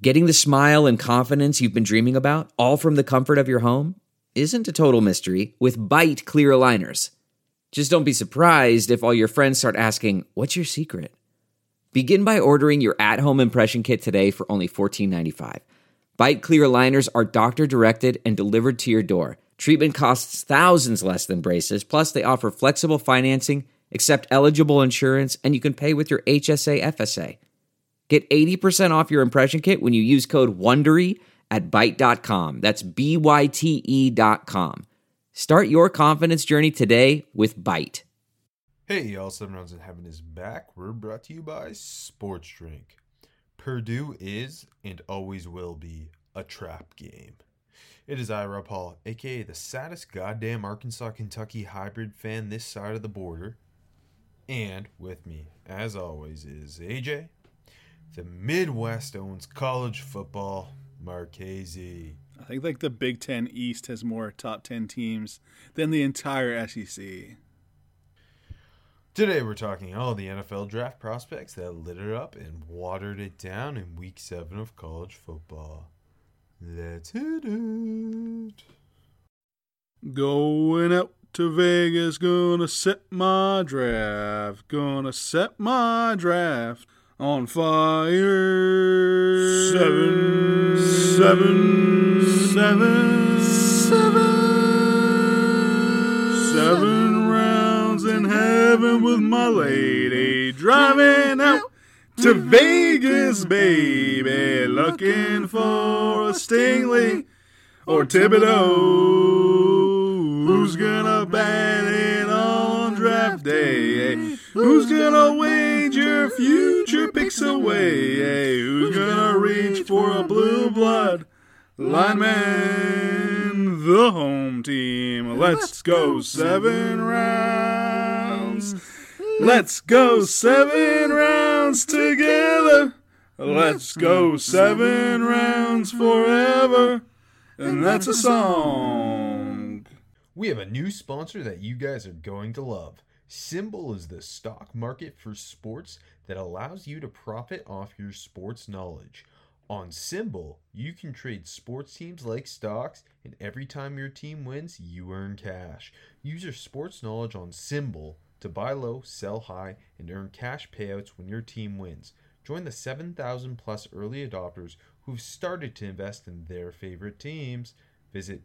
Getting the smile and confidence you've been dreaming about, all from the comfort of your home, isn't a total mystery with Byte clear aligners. Just don't be surprised if all your friends start asking, "What's your secret?" Begin by ordering your at-home impression kit today for only $14.95. Byte clear aligners are doctor-directed and delivered to your door. Treatment costs thousands less than braces, plus they offer flexible financing, accept eligible insurance, and you can pay with your HSA FSA. Get 80% off your impression kit when you use code WONDERY at Byte.com. That's BYTE.com. Start your confidence journey today with Byte. Hey, y'all, 7 Rounds in Heaven is back. We're brought to you by Sports Drink. Purdue is, and always will be, a trap game. It is I, Rob Hall, a.k.a. the saddest goddamn Arkansas-Kentucky hybrid fan this side of the border. And with me, as always, is AJ. The Midwest owns college football, Marchese. I think like the Big Ten East has more top 10 teams than the entire SEC. Today we're talking all the NFL draft prospects that lit it up and watered it down in Week 7 of college football. Let's hit it. Going out to Vegas, gonna set my draft on fire. Seven rounds in heaven with my lady, driving out to Vegas, baby, looking for a Stingley or Thibodeau. Who's gonna bat it on draft day? Who's gonna wager future picks away? Who's gonna reach for a blue blood lineman? The home team. Let's go 7 rounds. Let's go 7 rounds together. Let's go 7 rounds forever. And that's a song. We have a new sponsor that you guys are going to love. Symbol is the stock market for sports that allows you to profit off your sports knowledge. On Symbol, you can trade sports teams like stocks, and every time your team wins, you earn cash. Use your sports knowledge on Symbol to buy low, sell high, and earn cash payouts when your team wins. Join the 7,000 plus early adopters who've started to invest in their favorite teams. Visit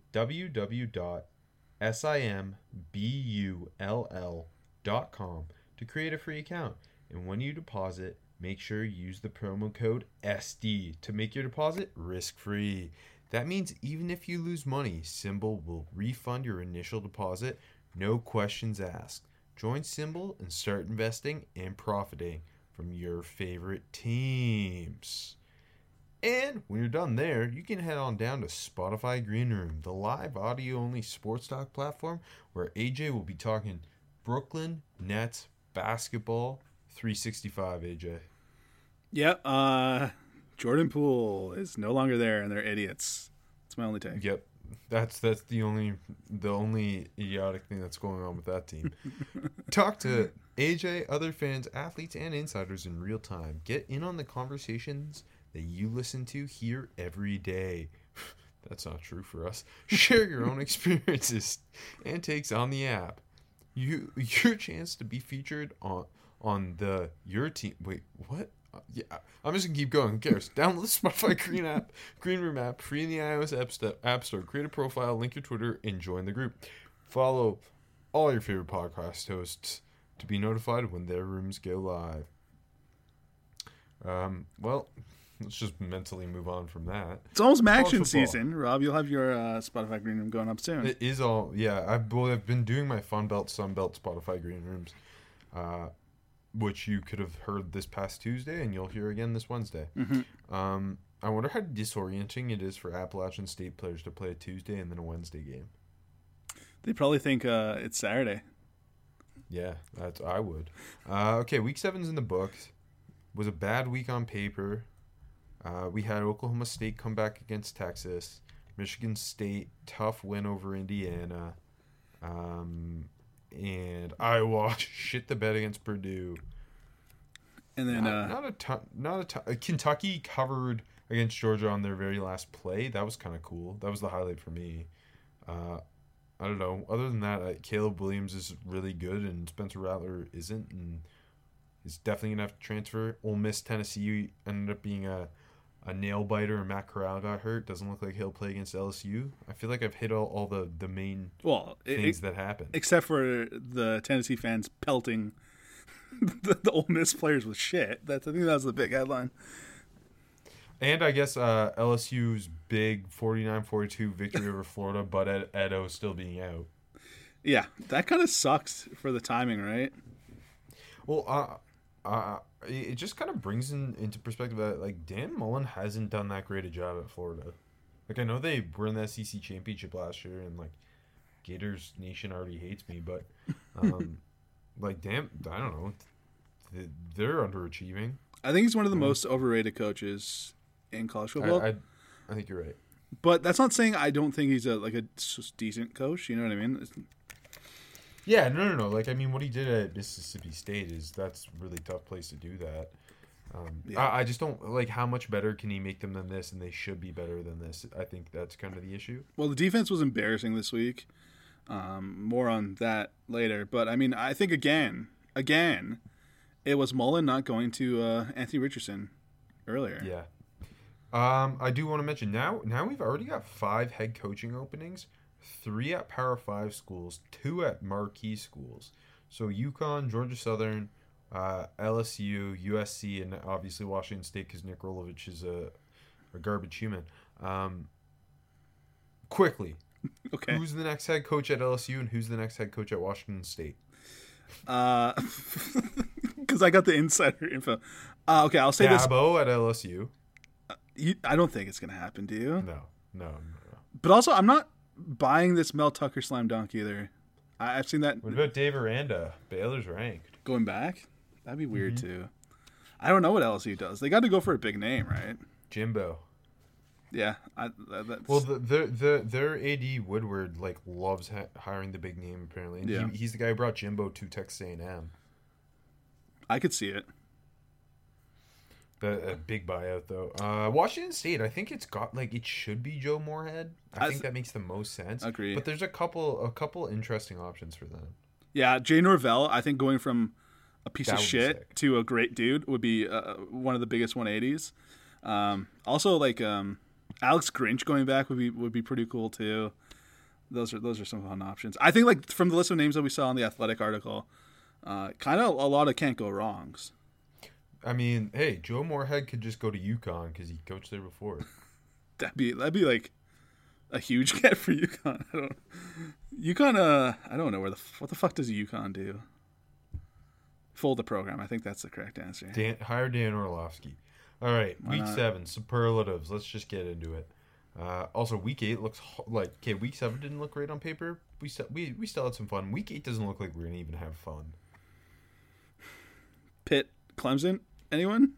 www.simbull.com to create a free account. And when you deposit, make sure you use the promo code SD to make your deposit risk-free. That means even if you lose money, Symbol will refund your initial deposit, no questions asked. Join Symbol and start investing and profiting from your favorite teams. And when you're done there, you can head on down to Spotify Green Room, the live audio-only sports talk platform where AJ will be talking Brooklyn Nets basketball 365, AJ. Yep, Jordan Poole is no longer there, and they're idiots. That's my only take. Yep, that's the only idiotic thing that's going on with that team. Talk to AJ, other fans, athletes, and insiders in real time. Get in on the conversations that you listen to here every day. That's not true for us. Share your own experiences and takes on the app. Your chance to be featured on your team. Wait, what? Yeah, I'm just gonna keep going. Who cares? Download the Spotify Green Room app, free in the iOS App Store. Create a profile, link your Twitter, and join the group. Follow all your favorite podcast hosts to be notified when their rooms go live. Well, let's just mentally move on from that. It's almost action season, Rob. You'll have your Spotify Green Room going up soon. It is all, yeah. I've been doing my Fun Belt, Sun Belt Spotify Green Rooms, which you could have heard this past Tuesday, and you'll hear again this Wednesday. Mm-hmm. I wonder how disorienting it is for Appalachian State players to play a Tuesday and then a Wednesday game. They probably think it's Saturday. Yeah, I would. Okay, Week 7's in the books. Was a bad week on paper. We had Oklahoma State come back against Texas. Michigan State, tough win over Indiana. And Iowa shit the bed against Purdue. And then not a ton. Kentucky covered against Georgia on their very last play. That was kind of cool. That was the highlight for me. I don't know. Other than that, Caleb Williams is really good, and Spencer Rattler isn't, and is definitely going to have to transfer. Ole Miss, Tennessee ended up being a nail biter, and Matt Corral got hurt. Doesn't look like he'll play against LSU. I feel like I've hit all the main things that happened. Except for the Tennessee fans pelting the Ole Miss players with shit. I think that was the big headline. And I guess LSU's big 49-42 victory over Florida, but Edo still being out. Yeah, that kind of sucks for the timing, right? Well, it just kind of brings into perspective that, like, Dan Mullen hasn't done that great a job at Florida. Like, I know they were in the SEC championship last year, and, like, Gators Nation already hates me, but, like, damn, I don't know. They're underachieving. I think he's one of the most overrated coaches in college football. I think you're right. But that's not saying I don't think he's a decent coach. You know what I mean? Yeah, no. Like, I mean, what he did at Mississippi State that's a really tough place to do that. I just don't, like, how much better can he make them than this, and they should be better than this. I think that's kind of the issue. Well, the defense was embarrassing this week. More on that later. But, I mean, I think, again, it was Mullen not going to Anthony Richardson earlier. Yeah. I do want to mention, now we've already got 5 head coaching openings, 3 at Power 5 schools, 2 at marquee schools. So UConn, Georgia Southern, LSU, USC, and obviously Washington State, because Nick Rolovich is a garbage human. Quickly, okay. Who's the next head coach at LSU, and who's the next head coach at Washington State? Because I got the insider info. Okay, I'll say this. Dabo at LSU. I don't think it's going to happen, do you? No. But also, I'm not buying this Mel Tucker slam dunk either. I've seen that. What about Dave Aranda? Baylor's ranked. Going back? That'd be weird, too. I don't know what LSU does. They got to go for a big name, right? Jimbo. Yeah. Well, their AD Woodward, like, loves hiring the big name, apparently. And yeah. He's the guy who brought Jimbo to Texas A&M. I could see it. A big buyout, though. Washington State, I think it's got, like, it should be Joe Moorhead. I think that makes the most sense. Agreed. But there's a couple interesting options for them. Yeah, Jay Norvell, I think going from a piece of shit to a great dude would be one of the biggest 180s. Also, like, Alex Grinch going back would be pretty cool, too. Those are some fun options. I think, like, from the list of names that we saw in the Athletic article, kind of a lot of can't go wrongs. I mean, hey, Joe Moorhead could just go to UConn because he coached there before. That'd be like a huge get for UConn. I don't know what the fuck does UConn do? Fold the program. I think that's the correct answer. Hire Dan Orlovsky. All right, week 7 superlatives. Let's just get into it. Also, week 8 looks like week 7 didn't look great on paper. We still had some fun. Week 8 doesn't look like we're gonna even have fun. Pitt, Clemson. Anyone?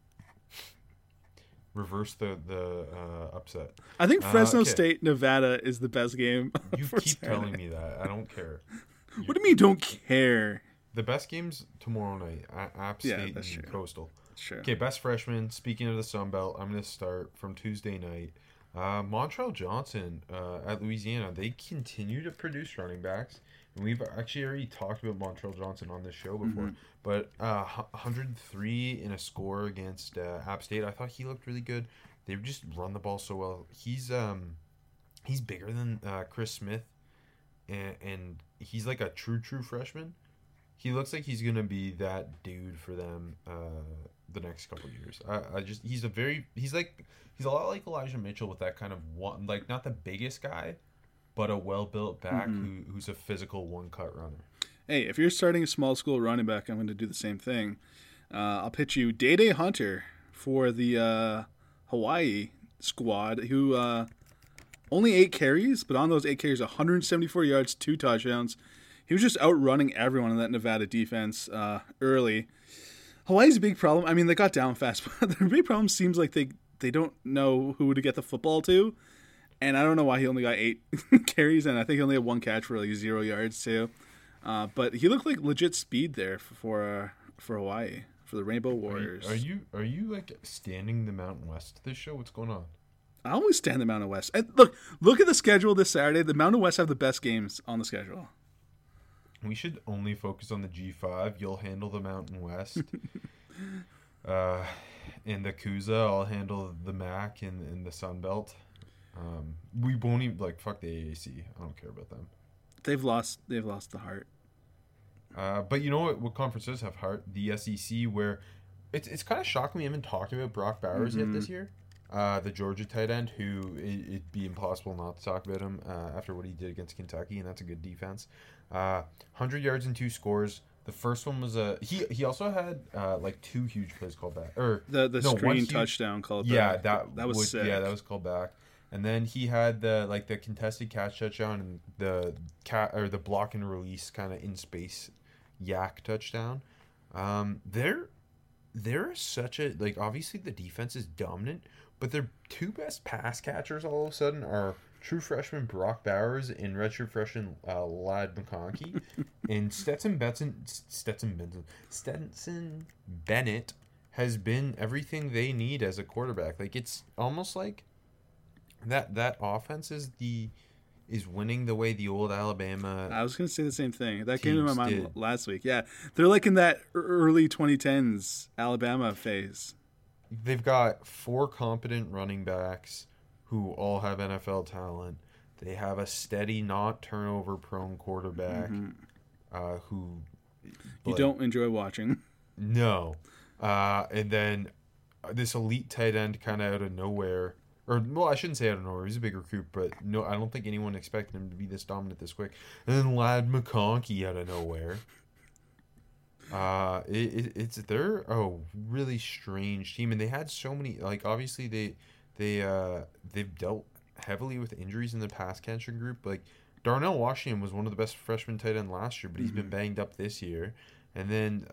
Reverse the upset. I think Fresno State, Nevada is the best game. You keep telling me that. I don't care. What do you mean don't care? The best game's tomorrow night. App State and true. Coastal. Sure. Okay, best freshman. Speaking of the Sun Belt, I'm going to start from Tuesday night. Montrell Johnson at Louisiana. They continue to produce running backs. And we've actually already talked about Montrell Johnson on this show before. But 103 in a score against App State. I thought he looked really good. They've just run the ball so well. He's bigger than Chris Smith. And he's like a true freshman. He looks like he's going to be that dude for them the next couple of years. He's a lot like Elijah Mitchell with that kind of one, like not the biggest guy, but a well-built back who's a physical one-cut runner. Hey, if you're starting a small school running back, I'm going to do the same thing. I'll pitch you Day Hunter for the Hawaii squad, who only 8 carries, but on those 8 carries, 174 yards, 2 touchdowns. He was just outrunning everyone in that Nevada defense early. Hawaii's a big problem. I mean, they got down fast, but their big problem seems like they don't know who to get the football to. And I don't know why he only got 8 carries, and I think he only had 1 catch for like 0 yards too. But he looked like legit speed there for Hawaii. for the Rainbow Warriors. Are you like standing the Mountain West this show? What's going on? I always stand the Mountain West. And look at the schedule this Saturday. The Mountain West have the best games on the schedule. We should only focus on the G5. You'll handle the Mountain West. And the Kuza, I'll handle the MAC and the Sun Belt. We won't even fuck the AAC. I don't care about them. They've lost the heart. But you know what conference does have heart? The SEC, where it's kind of shocking we haven't talked about Brock Bowers yet this year. The Georgia tight end, who it'd be impossible not to talk about him after what he did against Kentucky, and that's a good defense. 100 yards and 2 scores. The first one was he also had 2 huge plays called back, or the screen touchdown called back. Yeah, that was sick. Yeah, that was called back. And then he had the contested catch touchdown and the block and release kind of in space yak touchdown. They're such a obviously the defense is dominant, but their 2 best pass catchers all of a sudden are true freshman Brock Bowers and redshirt freshman Ladd McConkey. And Stetson Bennett has been everything they need as a quarterback. It's almost like that offense is winning the way the old Alabama. I was going to say the same thing. That came to my mind last week. Yeah, they're in that early 2010s Alabama phase. They've got 4 competent running backs who all have NFL talent. They have a steady, not turnover-prone quarterback who you don't enjoy watching. No. And then this elite tight end kind of out of nowhere. Or, well, I shouldn't say out of nowhere. He's a big recruit, but no, I don't think anyone expected him to be this dominant this quick. And then Ladd McConkey out of nowhere. They're a really strange team, and they had so many. Obviously they've dealt heavily with injuries in the pass catching group. Darnell Washington was one of the best freshman tight end last year, but he's been banged up this year. And then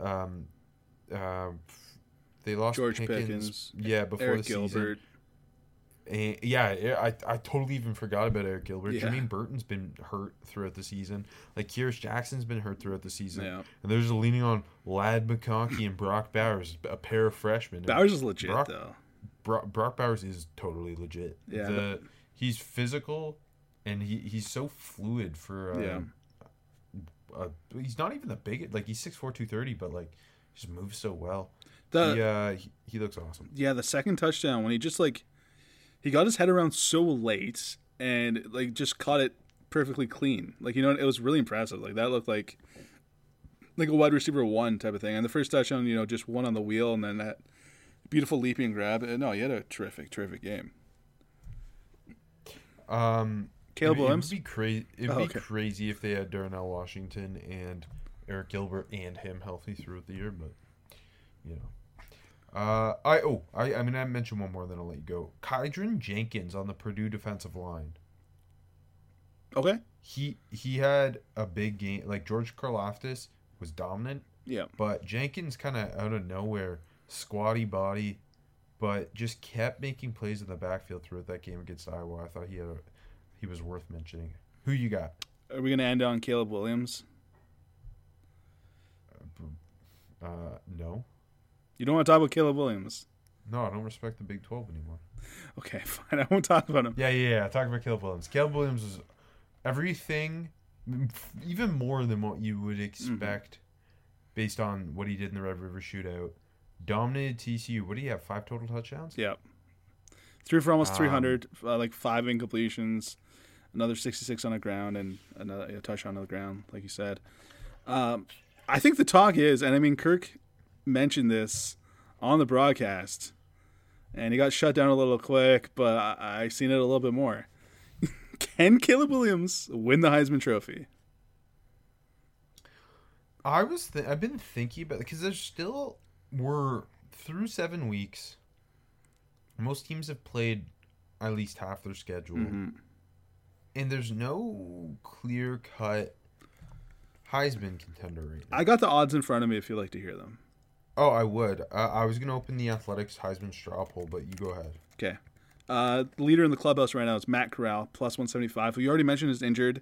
they lost George Pickens. Yeah, before Eric the season. Gilbert. And I totally even forgot about Eric Gilbert. Yeah. Jermaine Burton's been hurt throughout the season. Kyrus Jackson's been hurt throughout the season. Yeah. And they're just leaning on Ladd McConkey and Brock Bowers, a pair of freshmen. Bowers is legit, though. Brock Bowers is totally legit. Yeah. He's physical, and he's so fluid for... he's not even the biggest. He's 6'4", 230, but just moves so well. He looks awesome. Yeah, the second touchdown when he just he got his head around so late and just caught it perfectly clean. It was really impressive. That looked like a wide receiver 1 type of thing. And the first touchdown, just one on the wheel, and then that beautiful leaping grab. No, he had a terrific game. Caleb Williams. It would be crazy if they had Darnell Washington and Eric Gilbert and him healthy throughout the year, but I mentioned one more, then I'll let you go. Kydron Jenkins on the Purdue defensive line. Okay. He had a big game. George Karlaftis was dominant. Yeah. But Jenkins kind of out of nowhere, squatty body, but just kept making plays in the backfield throughout that game against Iowa. I thought he was worth mentioning. Who you got? Are we going to end on Caleb Williams? No. You don't want to talk about Caleb Williams? No, I don't respect the Big 12 anymore. Okay, fine. I won't talk about him. Yeah. Talk about Caleb Williams. Caleb Williams was everything, even more than what you would expect based on what he did in the Red River Shootout. Dominated TCU. What do you have, 5 total touchdowns? Yeah. 3 for almost 300, 5 incompletions, another 66 on the ground, and another touchdown on the ground, like you said. I think the talk is, and Kirk mentioned this on the broadcast, and he got shut down a little quick, but I seen it a little bit more. Can Caleb Williams win the Heisman Trophy? I've been thinking about it because we're through 7 weeks. Most teams have played at least half their schedule, and there's no clear-cut Heisman contender right now. I got the odds in front of me if you'd like to hear them. Oh, I would. I was going to open the Athletics Heisman straw poll, but you go ahead. Okay. The leader in the clubhouse right now is Matt Corral, plus 175, who you already mentioned is injured.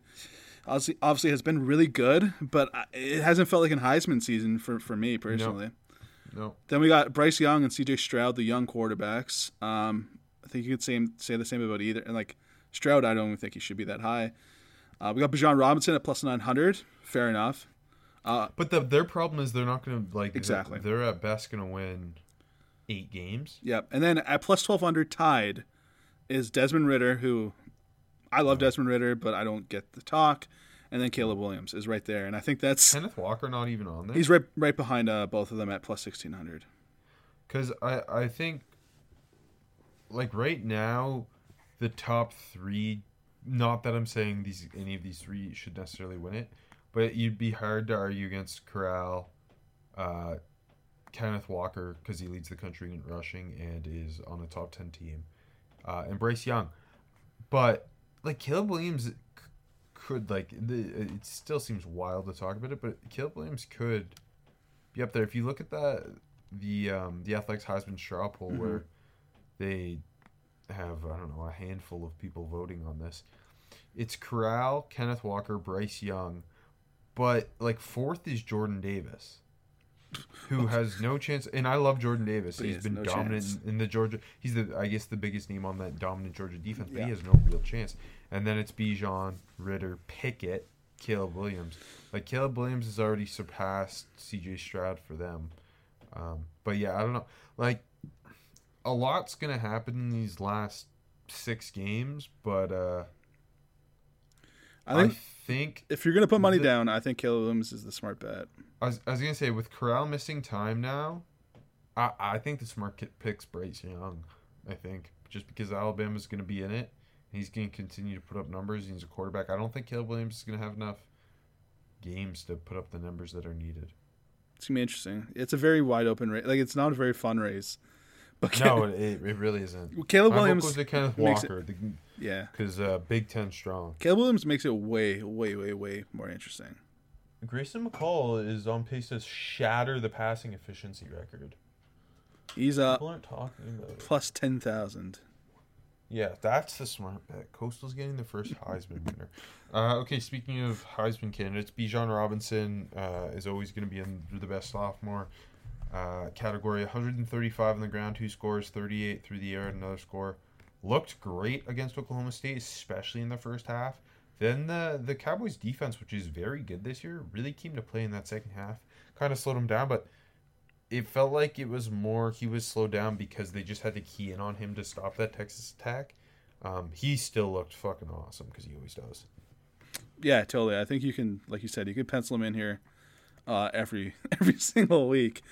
Obviously has been really good, but it hasn't felt like a Heisman season for me personally. No. Then we got Bryce Young and C.J. Stroud, the young quarterbacks. I think you could say the same about either. And like Stroud, I don't even think he should be that high. We got Bijan Robinson at plus 900. Fair enough. But their problem is they're not going to Exactly. They're at best going to win 8 games. Yep. And then at plus 1200 tied is Desmond Ridder, who I love Desmond Ridder, but I don't get the talk. And then Caleb Williams is right there, and I think that's Kenneth Walker not even on there. he's right behind both of them at plus 1600. Because I think like right now the top 3. Not that I'm saying any of these 3 should necessarily win it, but you'd be hard to argue against Corral, Kenneth Walker because he leads the country in rushing and is on a top 10 team, and Bryce Young. But like Caleb Williams could it still seems wild to talk about it, but Caleb Williams could be up there. If you look at the Athletics Heisman straw poll where they have a handful of people voting on this, it's Corral, Kenneth Walker, Bryce Young, but like 4th is Jordan Davis, who has no chance. And I love Jordan Davis. But He's been no dominant chance. in the Georgia. He's the biggest name on that dominant Georgia defense, but Yeah. he has no real chance. And then it's Bijan, Ridder, Pickett, Caleb Williams. Like Caleb Williams has already surpassed C.J. Stroud for them. But yeah, I don't know. Like a lot's gonna happen in these last 6 games, but I think think if you're gonna put money down, I think Caleb Williams is the smart bet. I was gonna say with Corral missing time now, I think the smart pick's Bryce Young. I think just because Alabama's gonna be in it, he's gonna continue to put up numbers. He's a quarterback. I don't think Caleb Williams is gonna have enough games to put up the numbers that are needed. It's gonna be interesting. It's a very wide open race. Like it's not a very fun race. But No, it really isn't. Caleb My vote Williams goes to Kenneth makes Walker yeah. because Big Ten strong. Caleb Williams makes it way, way, way, way more interesting. Grayson McCall is on pace to shatter the passing efficiency record. He's People aren't talking about it. plus 10,000. Yeah, that's the smart bet. Coastal's getting the first Heisman winner. Okay, speaking of Heisman candidates, Bijan Robinson is always going to be in the best sophomore category. 135 on the ground, 2 scores, 38 through the air, another score. Looked great against Oklahoma State, especially in the first half. Then the Cowboys' defense, which is very good this year, really came to play in that second half. Kind of slowed him down, but it felt like it was more he was slowed down because they just had to key in on him to stop that Texas attack. He still looked fucking awesome because he always does. Yeah, totally. I think you can, like you said, you could pencil him in here every single week.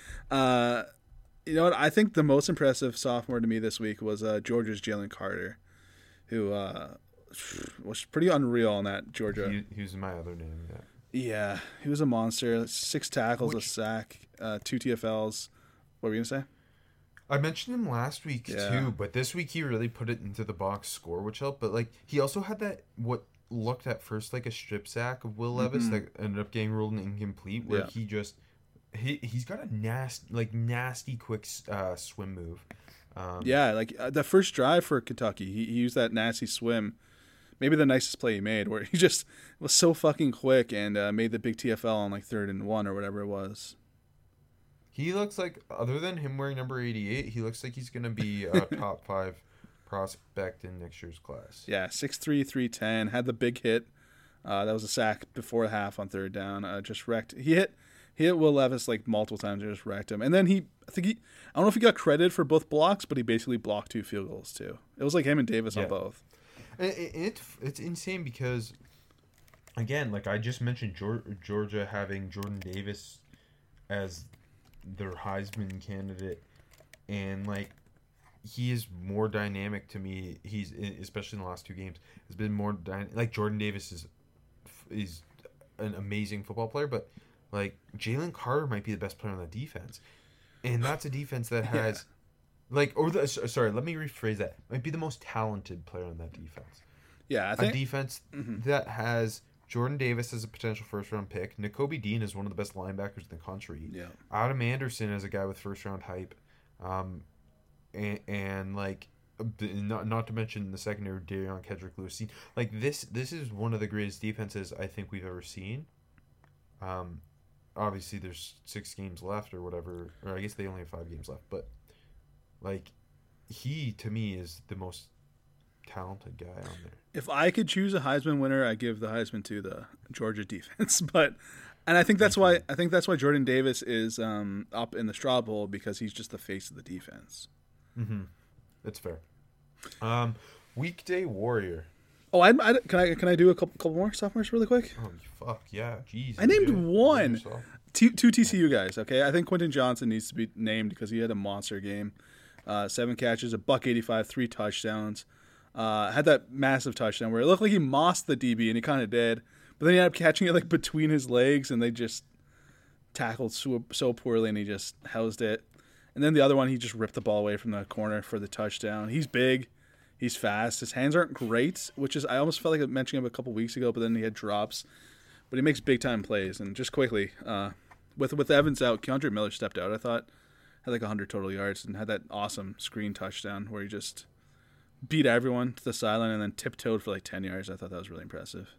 You know what? I think the most impressive sophomore to me this week was Georgia's Jalen Carter, who was pretty unreal on that Georgia. He was my other name, yeah. Yeah, he was a monster. 6 tackles, a sack, 2 TFLs. What were you going to say? I mentioned him last week Yeah. too, but this week he really put it into the box score, which helped. But like he also had that what looked at first like a strip sack of Will Levis that ended up getting ruled incomplete, where Yeah. he's got a nasty quick swim move. Yeah, like the first drive for Kentucky, he used that nasty swim. Maybe the nicest play he made, where he just was so fucking quick and made the big TFL on like 3rd and 1 or whatever it was. He looks like, other than him wearing number 88, he looks like he's gonna be a top 5 prospect in next year's class. Yeah, 6'3", 310, had the big hit. That was a sack before half on 3rd down. Just wrecked. He hit Will Levis like multiple times and just wrecked him. And then I don't know if he got credit for both blocks, but he basically blocked 2 field goals too. It was like him and Davis on both. It's insane because, again, like I just mentioned, Georgia having Jordan Davis as their Heisman candidate, and like he is more dynamic to me. He's, especially in the last 2 games, has been more like Jordan Davis is an amazing football player, but like Jalen Carter might be the best player on the defense, and that's a defense that has. Like, sorry, let me rephrase that. Might be the most talented player on that defense. Yeah, I think a defense that has Jordan Davis as a potential first-round pick. Nakobe Dean is one of the best linebackers in the country. Yeah. Adam Anderson is a guy with first-round hype. And like, not to mention the secondary, Darion Kedrick-Lewis. Like, this is one of the greatest defenses I think we've ever seen. obviously there's 6 games left or whatever, or I guess they only have 5 games left, but like he to me is the most talented guy on there. If I could choose a Heisman winner, I give the Heisman to the Georgia defense. And I think that's why Jordan Davis is up in the straw poll, because he's just the face of the defense. Mm-hmm. That's fair. Weekday warrior. Oh, can I do a couple more sophomores really quick? Oh fuck yeah, jeez. I named one. Two TCU guys. Okay, I think Quentin Johnson needs to be named because he had a monster game. 7 catches, $185, 3 touchdowns. Had that massive touchdown where it looked like he mossed the DB, and he kind of did. But then he ended up catching it like between his legs, and they just tackled so poorly, and he just housed it. And then the other one, he just ripped the ball away from the corner for the touchdown. He's big. He's fast. His hands aren't great, which is, I almost felt like I mentioned him a couple weeks ago, but then he had drops. But he makes big-time plays. And just quickly, with Evans out, Keandre Miller stepped out, I thought. Had like 100 total yards and had that awesome screen touchdown where he just beat everyone to the sideline and then tiptoed for like 10 yards. I thought that was really impressive.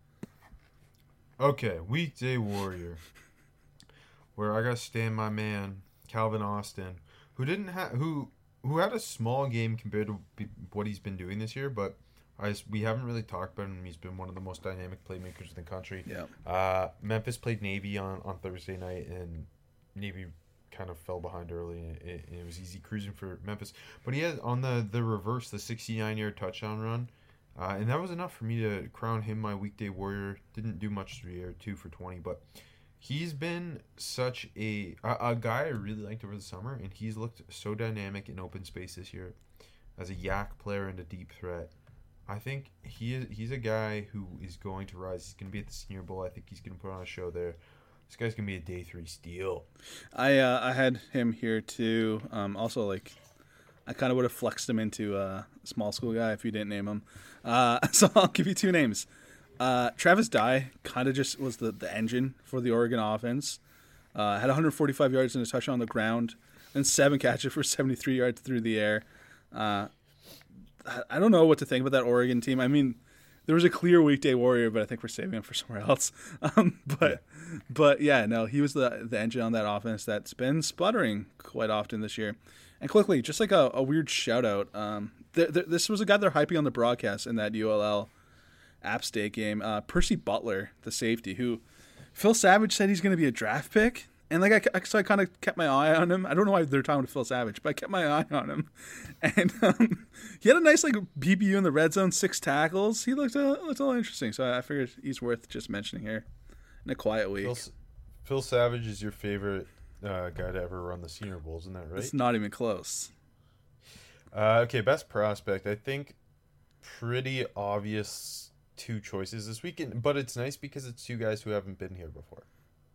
Okay, weekday warrior. Where I got to stand my man, Calvin Austin, who didn't have who had a small game compared to what he's been doing this year, but we haven't really talked about him. He's been one of the most dynamic playmakers in the country. Yeah. Memphis played Navy on Thursday night, and Navy kind of fell behind early, and it was easy cruising for Memphis. But he had on the reverse, the 69-yard touchdown run, and that was enough for me to crown him my weekday warrior. Didn't do much through the air, 2 for 20, but he's been such a guy I really liked over the summer, and he's looked so dynamic in open space this year as a yak player and a deep threat. I think he's a guy who is going to rise. He's going to be at the Senior Bowl. I think he's going to put on a show there. This guy's going to be a day 3 steal. I had him here too. Also, like, I kind of would have flexed him into a small school guy if you didn't name him. So I'll give you 2 names. Travis Dye kind of just was the engine for the Oregon offense. Had 145 yards and a touchdown on the ground, and 7 catches for 73 yards through the air. I don't know what to think about that Oregon team. I mean, there was a clear weekday warrior, but I think we're saving him for somewhere else. But yeah, no, he was the engine on that offense that's been sputtering quite often this year. And quickly, just like a weird shout out, this was a guy they're hyping on the broadcast in that ULL App State game. Percy Butler, the safety, who Phil Savage said he's going to be a draft pick. And like so I kind of kept my eye on him. I don't know why they're talking to Phil Savage, but I kept my eye on him. And he had a nice like BBU in the red zone, 6 tackles. He looked a little interesting, so I figured he's worth just mentioning here in a quiet week. Phil Savage is your favorite guy to ever run the Senior Bowl, isn't that right? It's not even close. Okay, best prospect. I think pretty obvious 2 choices this weekend, but it's nice because it's 2 guys who haven't been here before.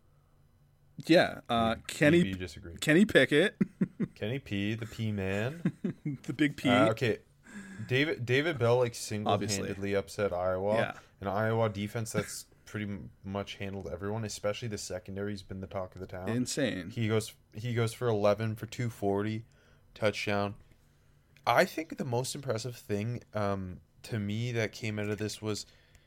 Yeah, Kenny Pickett, Kenny P, the P man, the big P. Okay, David Bell like single-handedly upset Iowa. Yeah. An Iowa defense that's pretty much handled everyone, especially the secondary. He's been the talk of the town. Insane. He goes for 11 for 240, touchdown. I think the most impressive thing to me that came out of this was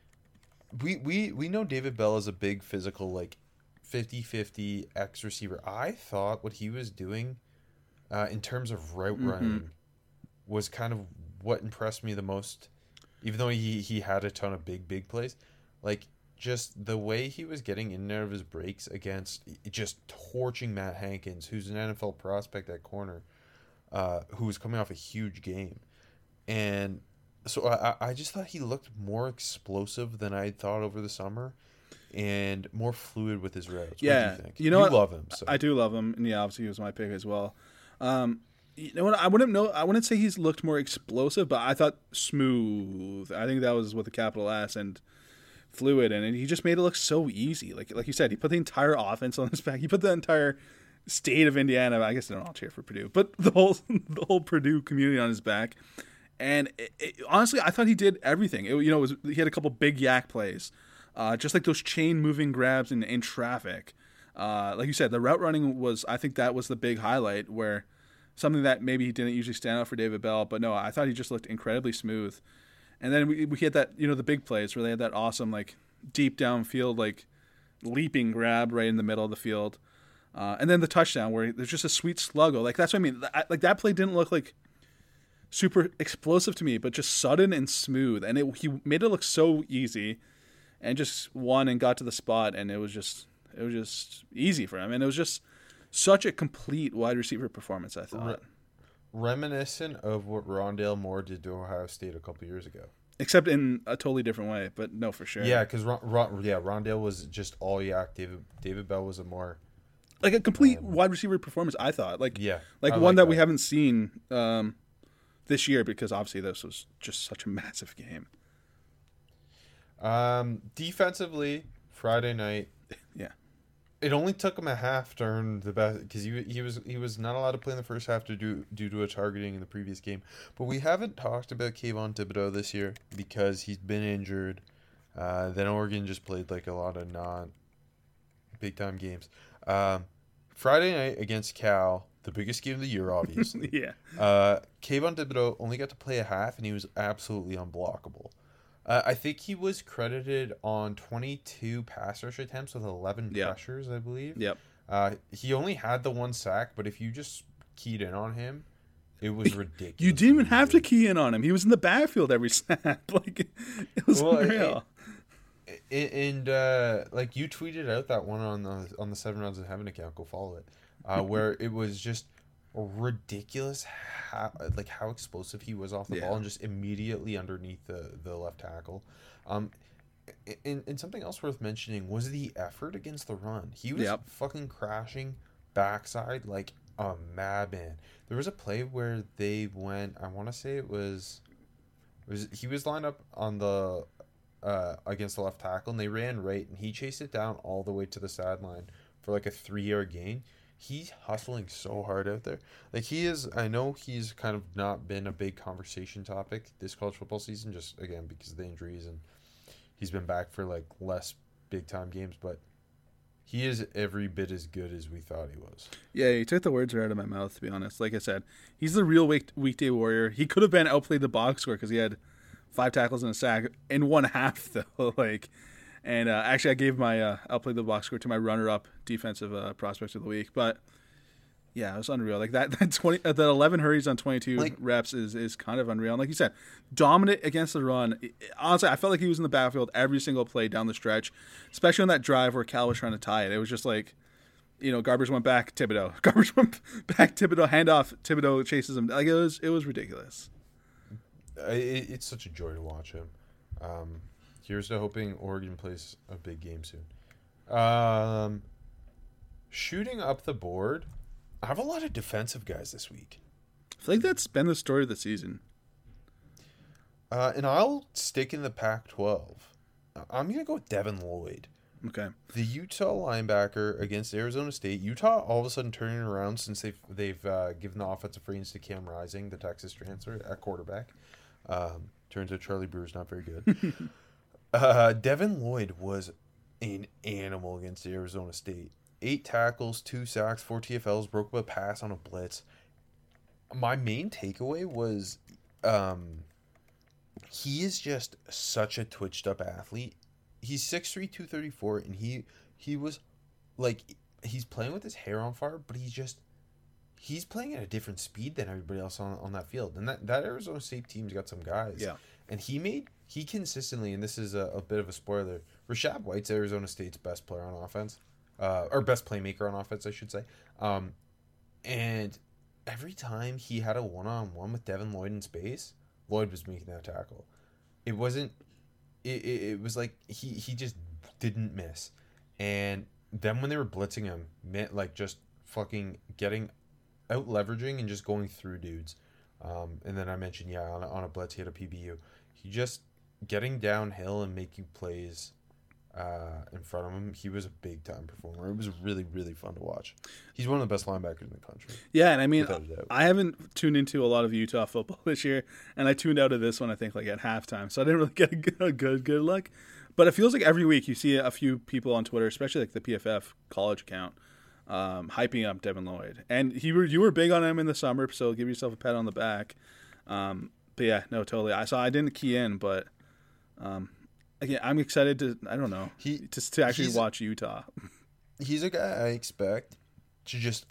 we know David Bell is a big physical, like 50-50 X receiver. I thought what he was doing in terms of route running was kind of what impressed me the most, even though he had a ton of big plays. Like, just the way he was getting in and out of his breaks against just torching Matt Hankins, who's an NFL prospect at corner, who was coming off a huge game. And so I just thought he looked more explosive than I thought over the summer, and more fluid with his routes. Yeah, what do you think? you know what? Love him. So. I do love him, and yeah, obviously he was my pick as well. You know what? I wouldn't say he's looked more explosive, but I thought smooth. I think that was with a capital S, and fluid, and he just made it look so easy. Like you said, he put the entire offense on his back. He put the entire state of Indiana. I guess they don't all cheer for Purdue, but the whole Purdue community on his back. And honestly, I thought he did everything. He had a couple big yak plays. Just like those chain moving grabs in traffic. Like you said, the route running I think that was the big highlight, where something that maybe he didn't usually stand out for David Bell, but no, I thought he just looked incredibly smooth. And then we had that, the big plays where they had that awesome, like, deep downfield, like leaping grab right in the middle of the field. And then the touchdown where there's just a sweet sluggo. Like, that's what I mean. Like, that play didn't look like super explosive to me, but just sudden and smooth. And he made it look so easy and just won and got to the spot. And it was just easy for him. And it was just such a complete wide receiver performance, I thought. Reminiscent of what Rondale Moore did to Ohio State a couple years ago. Except in a totally different way, but no, for sure. Yeah, because Rondale was just all yak. David Bell was a more like a complete wide receiver performance, I thought. Like I one that we haven't seen this year, because obviously this was just such a massive game. Defensively, Friday night. Yeah. It only took him a half to earn the best, because he was not allowed to play in the first half due to a targeting in the previous game. But we haven't talked about Kayvon Thibodeau this year because he's been injured. Then Oregon just played like a lot of non big time games. Friday night against Cal, the biggest game of the year, obviously. Yeah. Kayvon Thibodeau only got to play a half, and he was absolutely unblockable. I think he was credited on 22 pass rush attempts with 11 pressures, I believe. Yep. He only had the one sack, but if you just keyed in on him, it was ridiculous. You didn't even have to key in on him. He was in the backfield every snap. Like, it was unreal. And like, you tweeted out that one on the 7 Rounds in Heaven account. Go follow it. Where it was just ridiculous how explosive he was off the ball and just immediately underneath the left tackle. And something else worth mentioning was the effort against the run. He was fucking crashing backside like a madman. There was a play where they went, I want to say he was lined up on the against the left tackle, and they ran right, and he chased it down all the way to the sideline for like a 3-yard gain. He's hustling so hard out there. Like, he is, I know he's kind of not been a big conversation topic this college football season, just, again, because of the injuries, and he's been back for, like, less big-time games, but he is every bit as good as we thought he was. Yeah, he took the words right out of my mouth, to be honest. Like I said, he's the real weekday warrior. He could have been outplayed the box score because he had 5 tackles and a sack in one half, though. And actually, I gave my outplay the box score to my runner-up defensive prospect of the week. But yeah, it was unreal. Like that 11 hurries on 22 reps is kind of unreal. And like you said, dominant against the run. Honestly, I felt like he was in the backfield every single play down the stretch, especially on that drive where Cal was trying to tie it. It was just like, Garbers went back, Thibodeau. Garbers went back, Thibodeau. Handoff, Thibodeau chases him. Like, it was ridiculous. It's such a joy to watch him. Here's to hoping Oregon plays a big game soon. Shooting up the board, I have a lot of defensive guys this week. I feel like that's been the story of the season. And I'll stick in the Pac-12. I'm going to go with Devin Lloyd. Okay. The Utah linebacker against Arizona State. Utah all of a sudden turning around since they've given the offensive reins to Cam Rising, the Texas transfer, at quarterback. Turns out Charlie Brewer's not very good. Devin Lloyd was an animal against Arizona State. 8 tackles, 2 sacks, 4 TFLs, broke up a pass on a blitz. My main takeaway was he is just such a twitched up athlete. He's 6'3", 234, and he was like, he's playing with his hair on fire, but he's playing at a different speed than everybody else on that field. And that Arizona State team's got some guys. Yeah. And he consistently, and this is a bit of a spoiler, Rashad White's Arizona State's best player on offense. Or best playmaker on offense, I should say. And every time he had a one-on-one with Devin Lloyd in space, Lloyd was making that tackle. It wasn't... It was like he just didn't miss. And then when they were blitzing him, like, just fucking getting out leveraging and just going through dudes. And then I mentioned, on a blitz, he had a PBU. He just getting downhill and making plays in front of him. He was a big time performer. It was really, really fun to watch. He's one of the best linebackers in the country. Yeah, and I mean, I haven't tuned into a lot of Utah football this year, and I tuned out of this one, I think, like at halftime. So I didn't really get a good look. But it feels like every week you see a few people on Twitter, especially like the PFF college account, hyping up Devin Lloyd. And you were big on him in the summer, so give yourself a pat on the back. But yeah, no, totally. I didn't key in, but again, I'm excited to. I don't know. To actually watch Utah. He's a guy I expect to just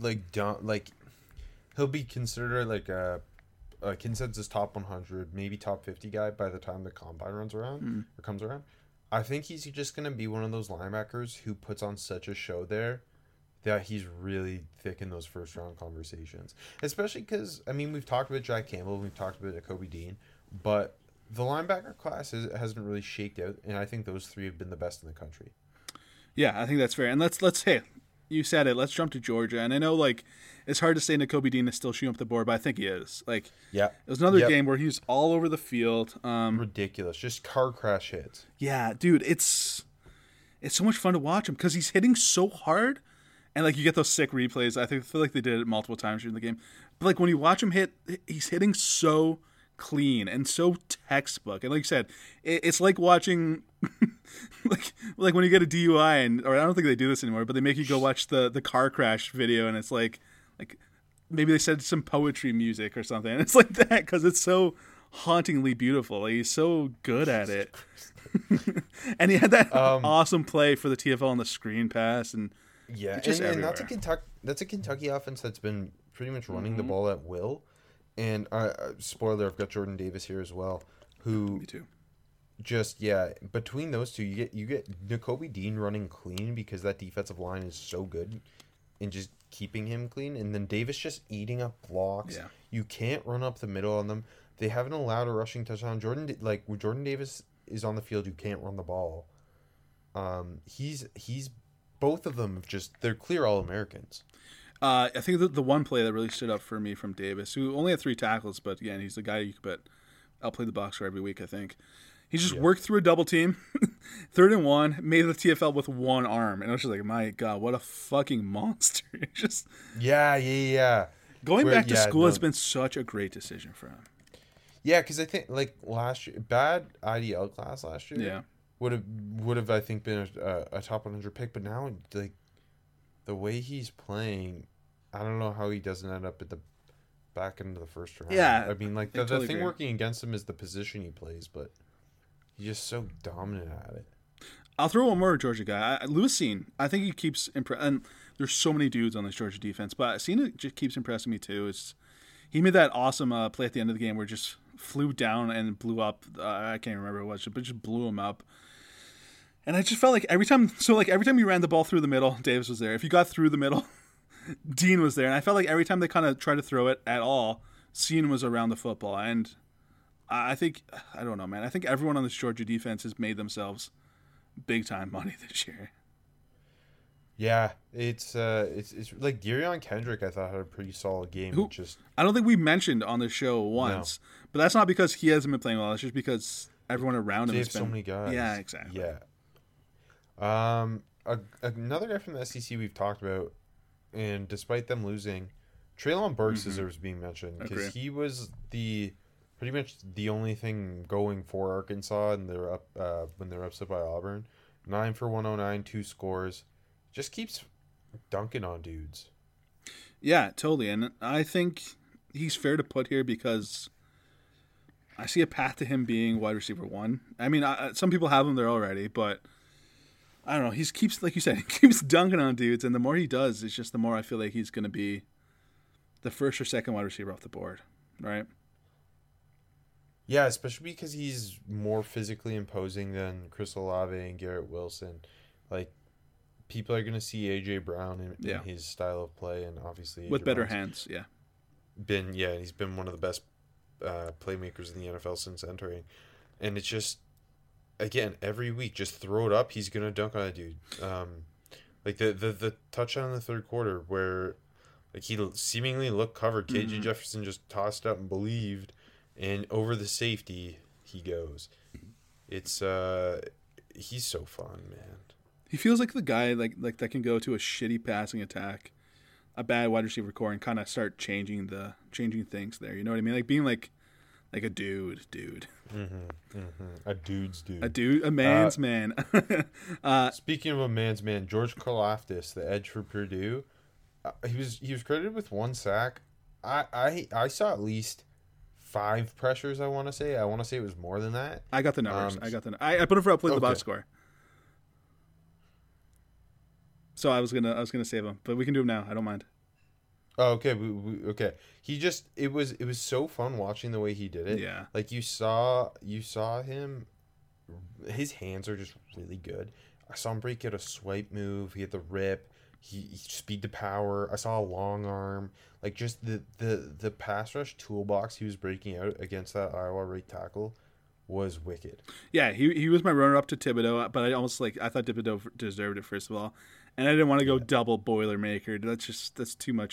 he'll be considered like a consensus top 100, maybe top 50 guy by the time the combine comes around. I think he's just gonna be one of those linebackers who puts on such a show there that he's really thick in those first round conversations. Especially because we've talked about Jack Campbell, we've talked about Kobe Dean, but the linebacker class hasn't really shaked out, and I think those three have been the best in the country. Yeah, I think that's fair. And let's hey, you said it. Let's jump to Georgia. And I know it's hard to say Kobe Dean is still shooting up the board, but I think he is. Yeah, it was another game where he was all over the field. Ridiculous, just car crash hits. Yeah, dude, it's so much fun to watch him because he's hitting so hard, and you get those sick replays. I feel like they did it multiple times during the game. But when you watch him hit, he's hitting so clean and so textbook. And like you said, it's like watching. like when you get a DUI or I don't think they do this anymore, but they make you go watch the car crash video, and it's like maybe they said some poetry music or something, and it's like that because it's so hauntingly beautiful. He's so good at it. And he had that awesome play for the TFL on the screen pass, and and that's a Kentucky offense that's been pretty much running the ball at will. And spoiler, I've got Jordan Davis here as well, who me too. Just between those two, you get Nakobe Dean running clean because that defensive line is so good in just keeping him clean, and then Davis just eating up blocks. Yeah. You can't run up the middle on them. They haven't allowed a rushing touchdown. When Jordan Davis is on the field, you can't run the ball. He's both of them they're clear All-Americans. I think the one play that really stood up for me from Davis, who only had 3 tackles, but again, he's the guy you could outplay the box for every week, I think. He just worked through a double team, 3rd and 1, made the TFL with one arm, and I was just like, my God, what a fucking monster! Just Going back to school has been such a great decision for him. Yeah, because I think last year, bad IDL class last year, would have I think been a top 100 pick, but now the way he's playing, I don't know how he doesn't end up at the back end of the first round. Yeah, the totally thing working against him is the position he plays, but. He's just so dominant at it. I'll throw one more Georgia guy. Lewis Cine. I think he keeps and there's so many dudes on this Georgia defense, but Cine just keeps impressing me too. He made that awesome play at the end of the game where it just flew down and blew up. I can't remember what it was, but just blew him up. And I just felt like every time you ran the ball through the middle, Davis was there. If you got through the middle, Dean was there. And I felt like every time they kind of tried to throw it at all, Cine was around the football. And I don't know, man. I think everyone on this Georgia defense has made themselves big time money this year. Yeah, it's like Derion Kendrick. I thought had a pretty solid game. I don't think we mentioned on the show once, but that's not because he hasn't been playing well. It's just because everyone around him has been. So many guys. Yeah, exactly. Yeah. Another guy from the SEC we've talked about, and despite them losing, Treylon Burks deserves being mentioned because he was pretty much the only thing going for Arkansas, and they're up when they're upset by Auburn. 9 for 109, 2 scores. Just keeps dunking on dudes. Yeah, totally. And I think he's fair to put here because I see a path to him being wide receiver 1. Some people have him there already, but I don't know. He keeps, like you said, he keeps dunking on dudes, and the more he does, it's just the more I feel like he's going to be the first or second wide receiver off the board, right? Yeah, especially because he's more physically imposing than Chris Olave and Garrett Wilson. People are going to see A.J. Brown in his style of play, and obviously with better hands, he's been one of the best playmakers in the NFL since entering. And it's just, again, every week, just throw it up, he's going to dunk on a dude. The touchdown in the third quarter where he seemingly looked covered, KJ Jefferson just tossed up and believed, and over the safety he goes. It's he's so fun, man. He feels like the guy like that can go to a shitty passing attack, a bad wide receiver core, and kind of start changing things there. You know what I mean? Like being like a dude. A dude's dude. A man's man. Speaking of a man's man, George Karlaftis, the edge for Purdue, he was credited with 1 sack. I saw at least 5 pressures. I want to say it was more than that. I got the numbers. I put him for outplayed the box score. So I was gonna save him, but we can do him now. I don't mind. Oh, okay. Okay. It was so fun watching the way he did it. Yeah. Like you saw him. His hands are just really good. I saw him break out a swipe move. He had the rip. He speed to power. I saw a long arm. Like just the pass rush toolbox he was breaking out against that Iowa right tackle was wicked. Yeah, he was my runner up to Thibodeau, but I thought Thibodeau deserved it first of all, and I didn't want to go double Boilermaker. That's too much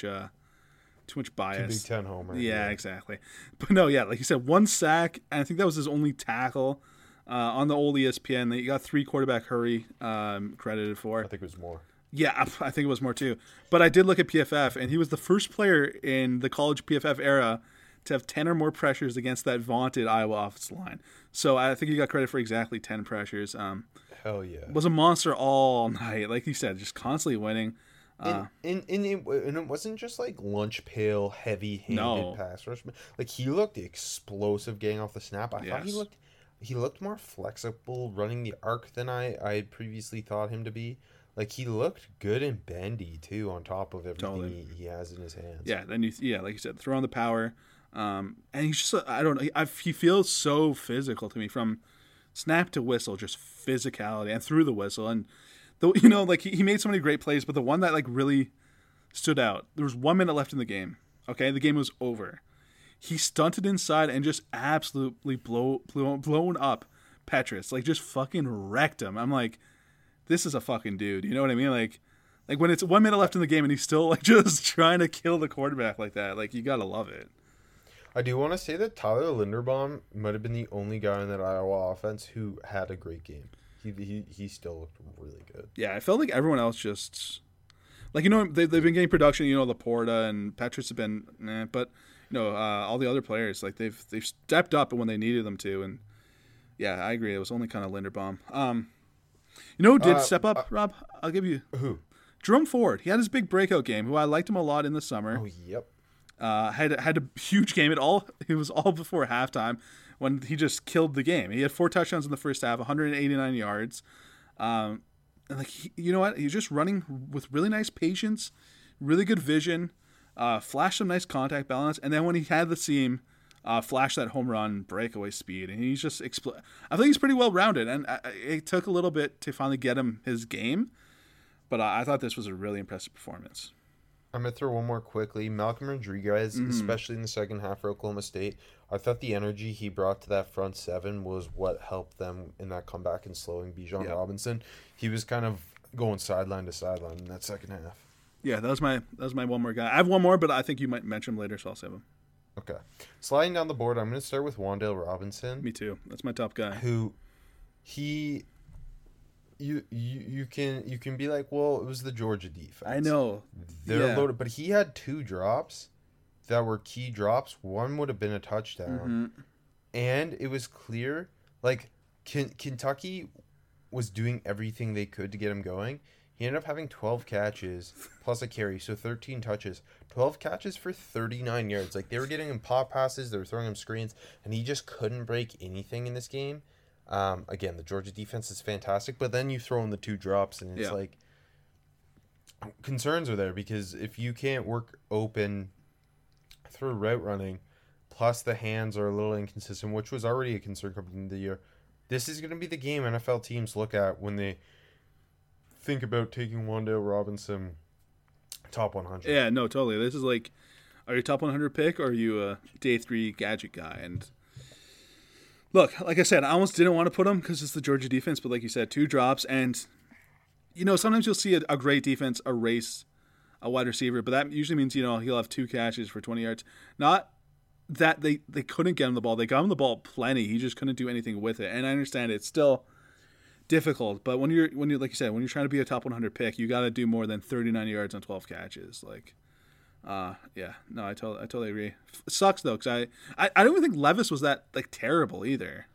bias. Big Ten homer. Yeah, exactly. But no, yeah, like you said, 1 sack, and I think that was his only tackle on the old ESPN. That you got 3 quarterback hurry credited for. I think it was more. Yeah, I think it was more too. But I did look at PFF, and he was the first player in the college PFF era to have 10 or more pressures against that vaunted Iowa offensive line. So I think he got credit for exactly 10 pressures. Hell yeah. Was a monster all night. Like you said, just constantly winning. And it wasn't just like lunch pail, heavy-handed pass rush. Like he looked explosive getting off the snap. I thought he looked more flexible running the arc than I had previously thought him to be. Like he looked good and bendy too, on top of everything he has in his hands. Yeah, then like you said, throw on the power, and he's just I don't know. He feels so physical to me from snap to whistle, just physicality, and through the whistle, and like he made so many great plays, but the one that like really stood out. There was 1 minute left in the game. Okay, the game was over. He stunted inside and just absolutely blown up Petrus, like just fucking wrecked him. I'm like, this is a fucking dude. You know what I mean? Like when it's 1 minute left in the game and he's still like just trying to kill the quarterback like that. Like you gotta love it. I do want to say that Tyler Linderbaum might have been the only guy in that Iowa offense who had a great game. He still looked really good. Yeah, I felt like everyone else just like they've been getting production. Laporta and Petrus have been, but all the other players like they've stepped up when they needed them to. And yeah, I agree. It was only kind of Linderbaum. Who did step up, Rob? I'll give you who. Jerome Ford. He had his big breakout game. Who I liked him a lot in the summer. Oh, yep. Had a huge game. It was all before halftime when he just killed the game. He had 4 touchdowns in the first half, 189 yards. And you know what? He's just running with really nice patience, really good vision, flashed some nice contact balance, and then when he had the seam, flash that home run breakaway speed, and he's just I think he's pretty well rounded, and it took a little bit to finally get him his game, but I thought this was a really impressive performance. I'm gonna throw one more quickly. Malcolm Rodriguez, especially in the second half for Oklahoma State, I thought the energy he brought to that front seven was what helped them in that comeback and slowing Bijan Robinson. He was kind of going sideline to sideline in that second half. Yeah, that was my one more guy. I have one more, but I think you might mention him later, so I'll save him. Okay. Sliding down the board, I'm going to start with Wan'Dale Robinson. Me too. That's my top guy. You can be like, well, it was the Georgia defense. I know. They're loaded, but he had 2 drops that were key drops. One would have been a touchdown. And it was clear, like, Kentucky was doing everything they could to get him going. He ended up having 12 catches plus a carry, so 13 touches. 12 catches for 39 yards. Like, they were getting him pop passes, they were throwing him screens, and he just couldn't break anything in this game. Again, the Georgia defense is fantastic, but then you throw in the 2 drops, and it's like, concerns are there, because if you can't work open through route running, plus the hands are a little inconsistent, which was already a concern coming into the year, this is going to be the game NFL teams look at when they think about taking Wan'Dale Robinson top 100. Yeah, no, totally. This is like, are you top 100 pick, or are you a day 3 gadget guy? And look, like I said, I almost didn't want to put him because it's the Georgia defense, but like you said, 2 drops, and sometimes you'll see a great defense erase a wide receiver, but that usually means he'll have 2 catches for 20 yards. Not that they couldn't get him the ball. They got him the ball plenty. He just couldn't do anything with it. And I understand it's still difficult, but when you're like you said, when you're trying to be a top 100 pick, you got to do more than 39 yards on 12 catches. Like, I totally agree. It sucks though, because I don't even think Levis was that like terrible either.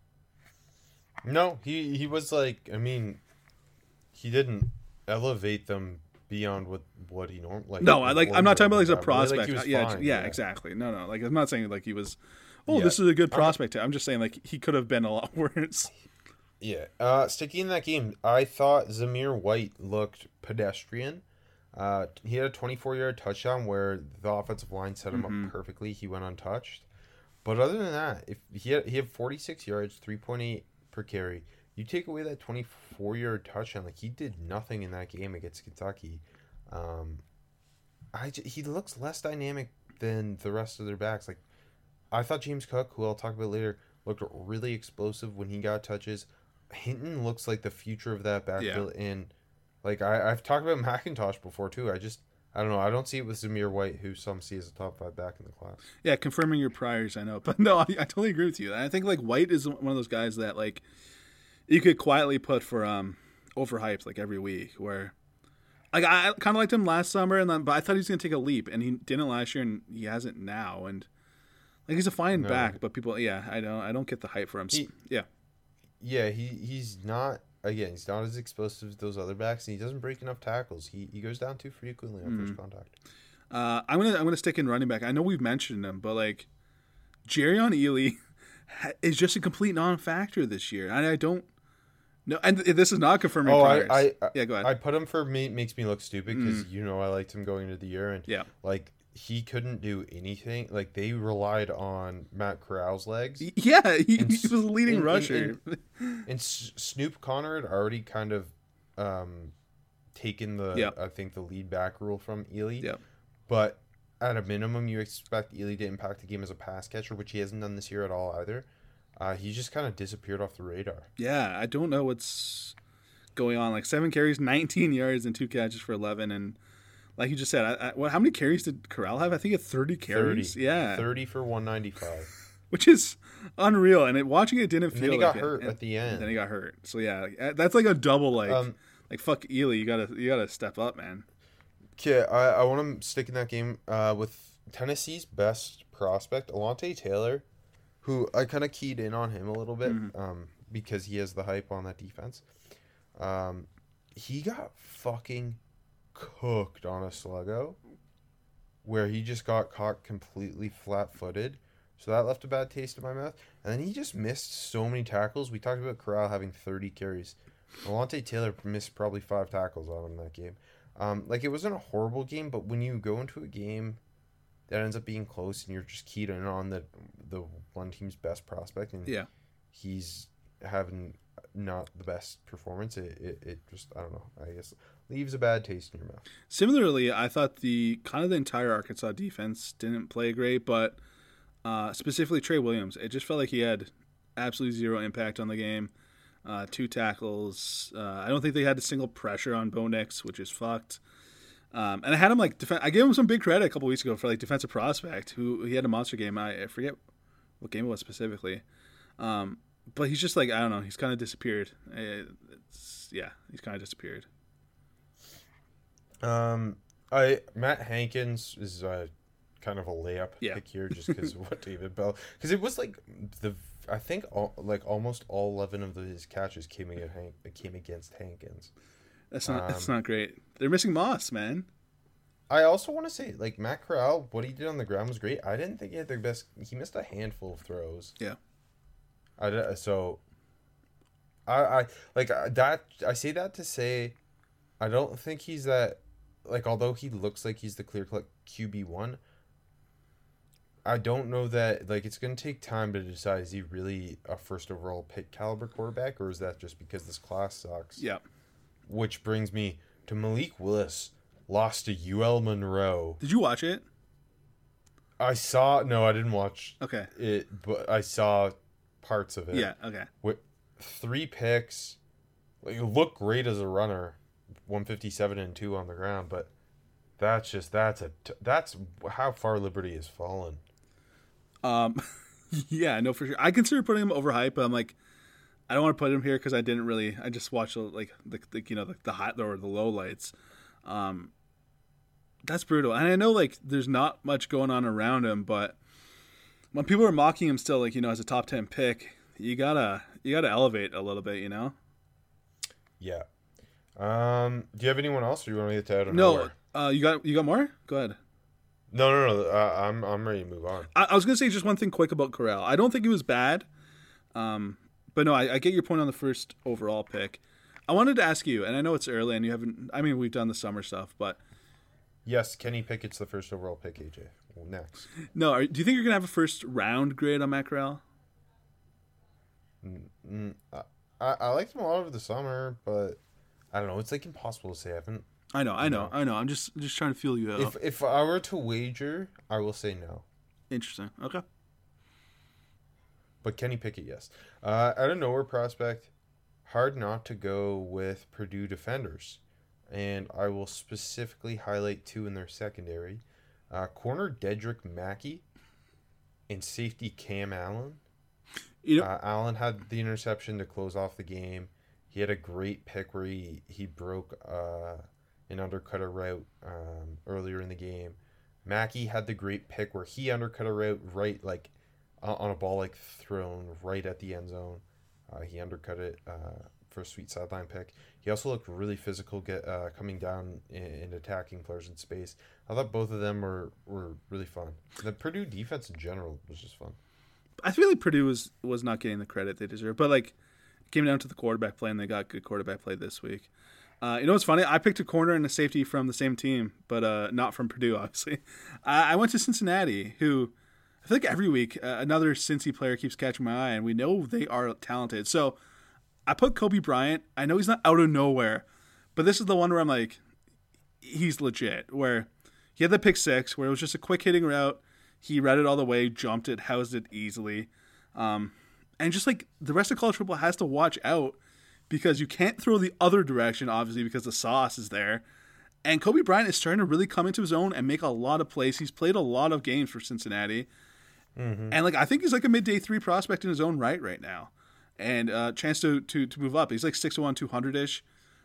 No, he was like, I mean, he didn't elevate them beyond what he normally. No, I'm not talking about like as a prospect. Like Yeah, exactly. No, like I'm not saying like he was oh, this is a good prospect. I'm just saying, like, he could have been a lot worse. Yeah. Sticking in that game, I thought Zamir White looked pedestrian. He had a 24-yard touchdown where the offensive line set him up perfectly. He went untouched. But other than that, if he had 46 yards, 3.8 per carry. You take away that 24-yard touchdown, like, he did nothing in that game against Kentucky. He looks less dynamic than the rest of their backs. Like, I thought James Cook, who I'll talk about later, looked really explosive when he got touches. Hinton looks like the future of that backfield. Yeah. And, like, I've talked about McIntosh before, too. I don't know. I don't see it with Zamir White, who some see as a top 5 back in the class. Yeah, confirming your priors, I know. But, no, I totally agree with you. And I think, like, White is one of those guys that, like, you could quietly put for overhyped, like, every week, where, like, I kind of liked him last summer, but I thought he was going to take a leap, and he didn't last year, and he hasn't now. And, like, he's a fine back, but people, I don't get the hype for him. Yeah, he's not, again, he's not as explosive as those other backs, and he doesn't break enough tackles. He goes down too frequently on first contact. I'm gonna stick in running back. I know we've mentioned him, but, like, Jerrion Ealy is just a complete non-factor this year, and I don't. No, and this is not confirming. Yeah, go ahead. I put him for me makes me look stupid because I liked him going into the year, and like, he couldn't do anything. Like, they relied on Matt Corral's legs. Yeah, he was a leading rusher. And Snoop Connor had already kind of taken the I think the lead back rule from Ealy. Yeah, but at a minimum, you expect Ealy to impact the game as a pass catcher, which he hasn't done this year at all either. He just kind of disappeared off the radar. Yeah, I don't know what's going on. Like, 7 carries, 19 yards, and 2 catches for 11. And like you just said, how many carries did Corral have? I think he had 30 carries. 30. Yeah. 30 for 195. Which is unreal. And watching it didn't feel like it. Then he got hurt at the end. Then he got hurt. So, yeah, that's like a double, like fuck Ealy. You gotta step up, man. Okay, I want to stick in that game with Tennessee's best prospect, Alontae Taylor, who I kind of keyed in on him a little bit because he has the hype on that defense. He got fucking cooked on a sluggo where he just got caught completely flat-footed. So that left a bad taste in my mouth. And then he just missed so many tackles. We talked about Corral having 30 carries. Alontae Taylor missed probably 5 tackles on him that game. Like, it wasn't a horrible game, but when you go into a game that ends up being close and you're just keyed in on the one team's best prospect and he's having not the best performance, it just, I don't know, I guess leaves a bad taste in your mouth. Similarly, I thought the entire Arkansas defense didn't play great, but specifically Trey Williams, it just felt like he had absolutely zero impact on the game. 2 tackles. I don't think they had a single pressure on Bo Nix, which is fucked. And I had him I gave him some big credit a couple weeks ago for like defensive prospect who he had a monster game. I forget what game it was specifically. But he's just like, I don't know, he's kind of disappeared. He's kind of disappeared. Matt Hankins is kind of a layup pick here just because of what David Bell, because it was like I think almost all 11 of his catches came against Hankins. That's not great. They're missing Moss, man. I also want to say, like, Matt Corral, what he did on the ground was great. I didn't think he had the best. He missed a handful of throws. Yeah. I say that to say, I don't think he's that. Like, although he looks like he's the clear-cut QB1, I don't know that, like, it's going to take time to decide, is he really a first overall pick caliber quarterback, or is that just because this class sucks? Yeah. Which brings me to Malik Willis, lost to UL Monroe. Did you watch it? I didn't watch it, but I saw parts of it. Yeah, okay. With 3 picks, like, you look great as a runner, 157 and 2 on the ground, but that's how far Liberty has fallen. Yeah, no, for sure. I consider putting him overhyped, but I'm like, I don't want to put him here because I just watched like the high or the low lights. That's brutal, and I know like there's not much going on around him, but when people are mocking him still, like, as a top 10 pick, you gotta elevate a little bit, Yeah. Do you have anyone else, or you want me to get to out of No. nowhere? You got more? Go ahead. No. I'm ready to move on. I was gonna say just one thing quick about Corral. I don't think he was bad, but no, I get your point on the first overall pick. I wanted to ask you, and I know it's early, and you haven't. I mean, we've done the summer stuff, but Yes, Kenny Pickett's the first overall pick, AJ. Well, next. no. Do you think you're gonna have a first round grade on Matt Corral? I liked him a lot over the summer, but I don't know. It's like impossible to say. I haven't. I know. I'm just trying to feel you out. If I were to wager, I will say no. Interesting. Okay. But Kenny Pickett, yes. Out of nowhere prospect, hard not to go with Purdue defenders. And I will specifically highlight two in their secondary. Corner Dedrick Mackey and safety Cam Allen. Allen had the interception to close off the game. He had a great pick where he broke an undercut a route earlier in the game. Mackey had the great pick where he undercut a route right like on a ball like thrown right at the end zone. He undercut it for a sweet sideline pick. He also looked really physical coming down and attacking players in space. I thought both of them were really fun. The Purdue defense in general was just fun. I feel like Purdue was not getting the credit they deserve, but like it came down to the quarterback play, and they got good quarterback play this week. You know what's funny? I picked a corner and a safety from the same team, but not from Purdue, obviously. I went to Cincinnati, who I feel like every week another Cincy player keeps catching my eye, and we know they are talented. So I put Kobe Bryant. I know he's not out of nowhere, but this is the one where I'm like, he's legit, where he had the pick six, where it was just a quick hitting route. He read it all the way, jumped it, housed it easily. And just like the rest of college football has to watch out because you can't throw the other direction, obviously, because the sauce is there. And Kobe Bryant is starting to really come into his own and make a lot of plays. He's played a lot of games for Cincinnati. Mm-hmm. And like I think he's like a midday 3 prospect in his own right now. And chance to move up. He's like 6'1", 200-ish.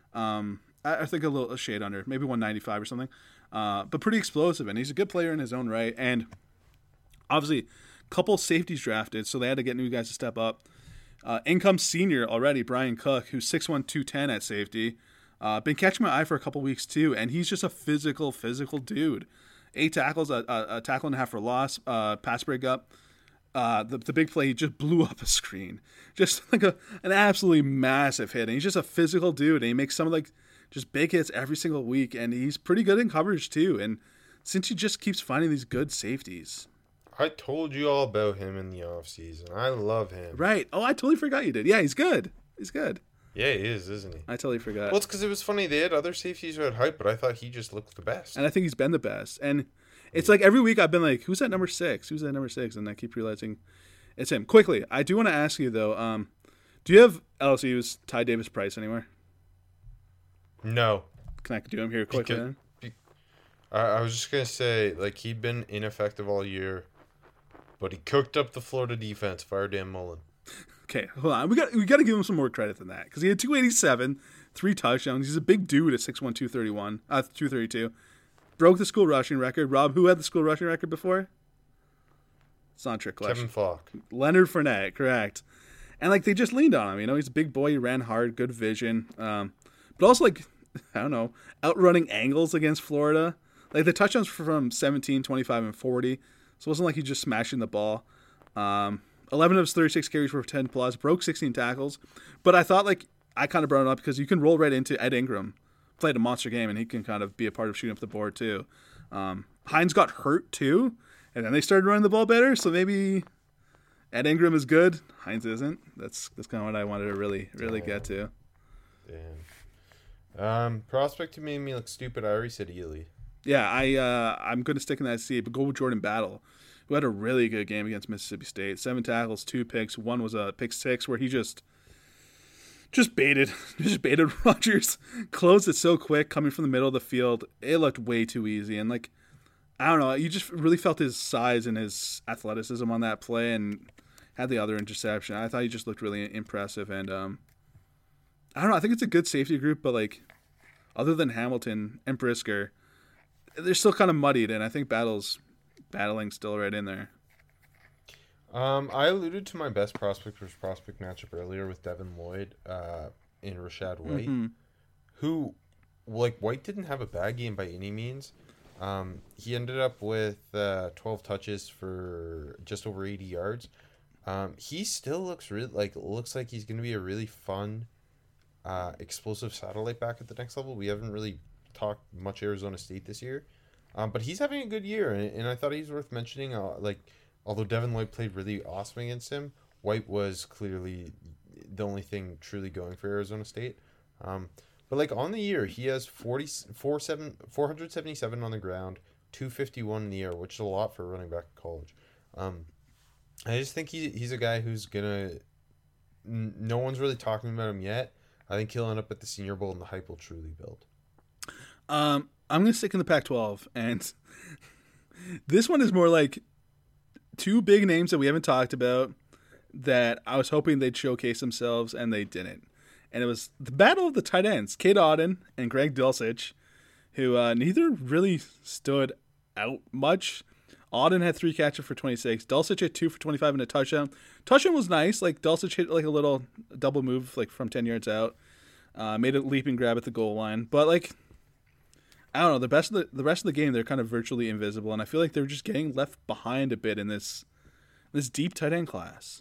I think a shade under, maybe 195 or something. But pretty explosive, and he's a good player in his own right. And obviously, a couple safeties drafted, so they had to get new guys to step up. Income senior already, Brian Cook, who's 6'1", 210 at safety. Been catching my eye for a couple weeks too, and he's just a physical dude. 8 tackles, a tackle and a half for loss, pass breakup. The big play, he just blew up a screen. Just like an absolutely massive hit. And he's just a physical dude, and he makes some like just big hits every single week, and he's pretty good in coverage too. And since he just keeps finding these good safeties. I told you all about him in the offseason. I love him. Right. Oh, I totally forgot you did. Yeah, he's good. He's good. Yeah, he is, isn't he? I totally forgot. Well, it's because it was funny. They had other safeties who had hype, but I thought he just looked the best. And I think he's been the best. And it's like every week I've been like, who's at number 6? Who's at number 6? And I keep realizing it's him. Quickly, I do want to ask you, though, do you have LSU's Ty Davis Price anywhere? No. Can I do him here quickly then? I was just going to say, like, he'd been ineffective all year, but he cooked up the Florida defense. Fire Dan Mullen. Okay, hold on. We got to give him some more credit than that because he had 287, 3 touchdowns. He's a big dude at 6'1", 232. Broke the school rushing record. Rob, who had the school rushing record before? It's not a trick question. Kevin Falk. Leonard Fournette, correct. And like they just leaned on him. You know, he's a big boy. He ran hard, good vision. But also like I don't know, outrunning angles against Florida. Like the touchdowns were from 17, 25, and 40. So it wasn't like he's just smashing the ball. 11 of his 36 carries were 10 plus, broke 16 tackles. But I thought like I kind of brought it up because you can roll right into Ed Ingram. Played a monster game, and he can kind of be a part of shooting up the board too. Hines got hurt too, and then they started running the ball better. So maybe Ed Ingram is good. Hines isn't. That's kind of what I wanted to really get to. Damn. Prospect who made me look stupid. I already said Ely. Yeah, I'm going to stick in that seat, but go with Jordan Battle, who had a really good game against Mississippi State. 7 tackles, 2 picks. One was a pick 6 where he just baited Rodgers. Closed it so quick coming from the middle of the field. It looked way too easy. And like, I don't know, you just really felt his size and his athleticism on that play and had the other interception. I thought he just looked really impressive. And I don't know, I think it's a good safety group, but like, other than Hamilton and Brisker, they're still kind of muddied, and I think battling still right in there. I alluded to my best prospect versus prospect matchup earlier with Devin Lloyd and Rashad White, who, like, White didn't have a bad game by any means, He ended up with 12 touches for just over 80 yards. He still looks like he's going to be a really fun, explosive satellite back at the next level. We haven't really talked much Arizona State this year, but he's having a good year, and I thought he's worth mentioning. Although Devin Lloyd played really awesome against him, White was clearly the only thing truly going for Arizona State. But on the year, he has 477 on the ground, 251 in the air, which is a lot for a running back in college. I just think he's a guy who's gonna. No one's really talking about him yet. I think he'll end up at the Senior Bowl, and the hype will truly build. I'm gonna stick in the Pac-12, and this one is more like two big names that we haven't talked about that I was hoping they'd showcase themselves, and they didn't. And it was the battle of the tight ends, Cade Otton and Greg Dulcich, who neither really stood out much. Otton had 3 catches for 26. Dulcich had 2 for 25 and a touchdown. Touchdown was nice. Dulcich hit a little double move from 10 yards out. Made a leaping grab at the goal line. But I don't know. The rest of the game, they're kind of virtually invisible, and I feel like they're just getting left behind a bit in this deep tight end class.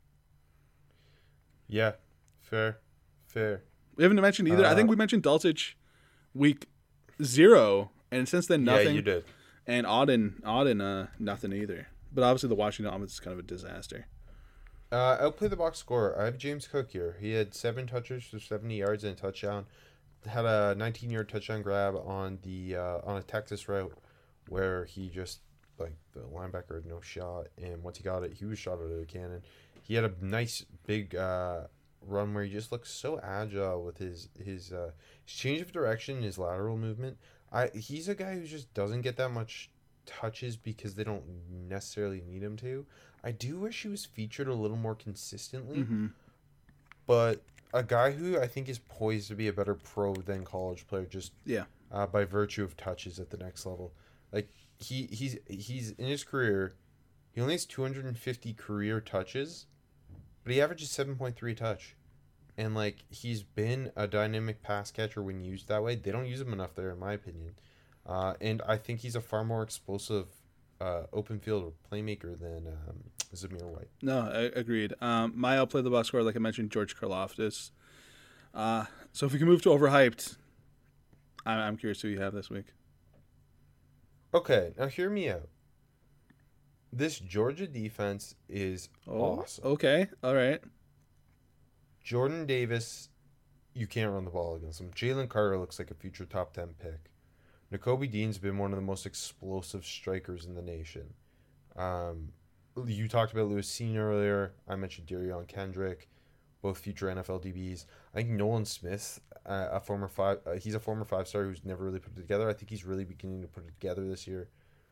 Yeah, fair. We haven't mentioned either. I think we mentioned Dulcich week 0, and since then nothing. Yeah, you did. And Otton, nothing either. But obviously the Washington offense is kind of a disaster. Outplay the box score. I have James Cook here. He had 7 touches for 70 yards and a touchdown. Had a 19-yard touchdown grab on a Texas route where he just the linebacker had no shot, and once he got it, he was shot out of a cannon. He had a nice big run where he just looks so agile with his change of direction, his lateral movement. He's a guy who just doesn't get that much touches because they don't necessarily need him to. I do wish he was featured a little more consistently, but a guy who I think is poised to be a better pro than college player just by virtue of touches at the next level. He's in his career, he only has 250 career touches, but he averages 7.3 touch. And he's been a dynamic pass catcher when used that way. They don't use him enough there, in my opinion. And I think he's a far more explosive open field playmaker than Zamir White. No, agreed. My outplay the box score, like I mentioned, George Karlaftis. So if we can move to overhyped, I'm curious who you have this week. Okay, now hear me out. This Georgia defense is awesome. Okay, all right. Jordan Davis, you can't run the ball against him. Jalen Carter looks like a future top 10 pick. Nakobe Dean's been one of the most explosive strikers in the nation. You talked about Lewis Senior earlier. I mentioned Darion Kendrick, both future NFL DBs. I think Nolan Smith, he's a former 5-star who's never really put it together. I think he's really beginning to put it together this year.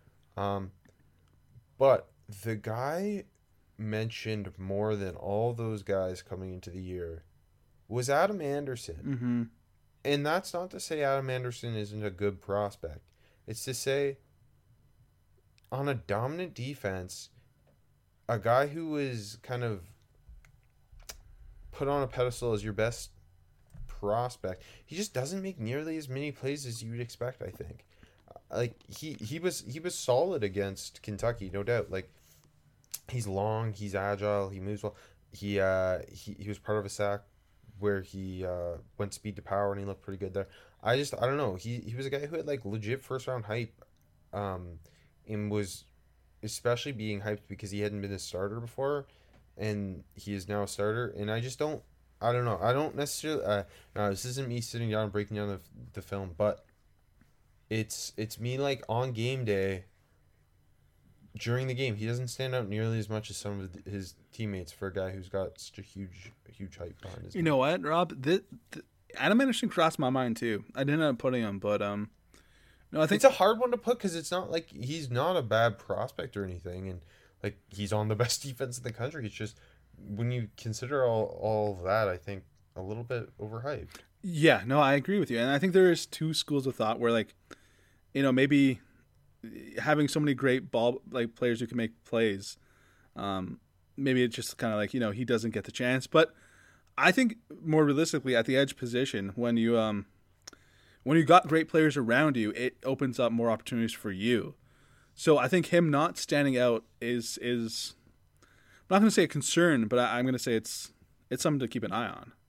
But the guy mentioned more than all those guys coming into the year was Adam Anderson. Mm-hmm. And that's not to say Adam Anderson isn't a good prospect. It's to say, on a dominant defense, a guy who is kind of put on a pedestal as your best prospect, he just doesn't make nearly as many plays as you would expect, I think. He was solid against Kentucky, no doubt. He's long, he's agile, he moves well. He was part of a sack where he went speed to power and he looked pretty good there. I don't know. He was a guy who had legit first round hype, and was especially being hyped because he hadn't been a starter before, and he is now a starter. And I don't know. I don't necessarily. No, this isn't me sitting down and breaking down the film, but it's me on game day. During the game, he doesn't stand out nearly as much as some of his teammates for a guy who's got such a huge hype behind his name. You know what, Rob? Adam Anderson crossed my mind too. I didn't end up putting him, but no, I think it's a hard one to put because it's not he's not a bad prospect or anything, and he's on the best defense in the country. It's just when you consider all of that, I think a little bit overhyped. Yeah, no, I agree with you, and I think there is 2 schools of thought where maybe having so many great ball players who can make plays, maybe it's just kind of he doesn't get the chance. But I think more realistically, at the edge position, when when you got great players around you, it opens up more opportunities for you. So I think him not standing out is I'm not going to say a concern, but I'm going to say it's something to keep an eye on.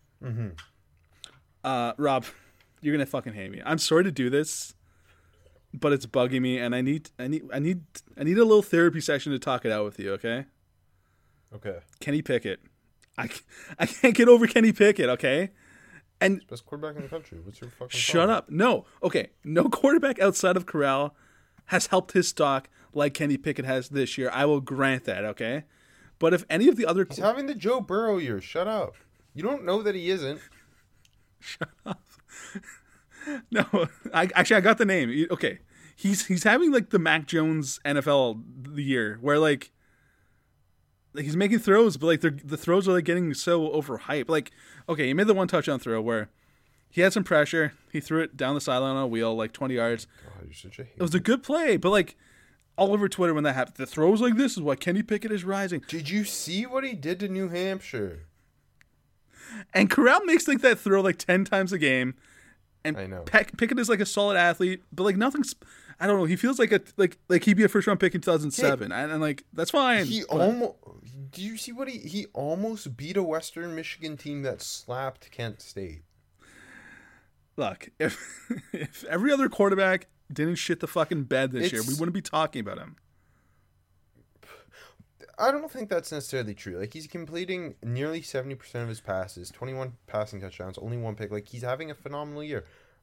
Mm-hmm. Rob, you're going to fucking hate me. I'm sorry to do this, but it's bugging me, and I need a little therapy session to talk it out with you. Okay? Okay. Kenny Pickett. I can't get over Kenny Pickett. Okay. And Best quarterback in the country. What's your fucking shut problem? up. No. Okay. No quarterback outside of Corral has helped his stock like Kenny Pickett has this year. I will grant that. Okay. But if any of the other... He's having the Joe Burrow year. Shut up. You don't know that he isn't. Shut up. No. I got the name. Okay. He's having like the Mac Jones NFL year where like he's making throws, but like the throws are like getting so overhyped. Like, okay, he made the one touchdown throw where he had some pressure. He threw it down the sideline on a wheel, like 20 yards. God, you're such a hater. It was a good play, but like all over Twitter when that happened, the throws like this is why Kenny Pickett is rising. Did you see what he did to New Hampshire? And Corral makes like that throw like 10 times a game. And I know. Pickett is like a solid athlete, but like nothing's. I don't know. He feels like he'd be a first round pick in 2007, and like that's fine. He almost. Do you see what he almost beat a Western Michigan team that slapped Kent State? Look, if every other quarterback didn't shit the fucking bed this year, we wouldn't be talking about him. I don't think that's necessarily true. Like, he's completing nearly 70% of his passes, 21 passing touchdowns, only one pick. Like, he's having a phenomenal year.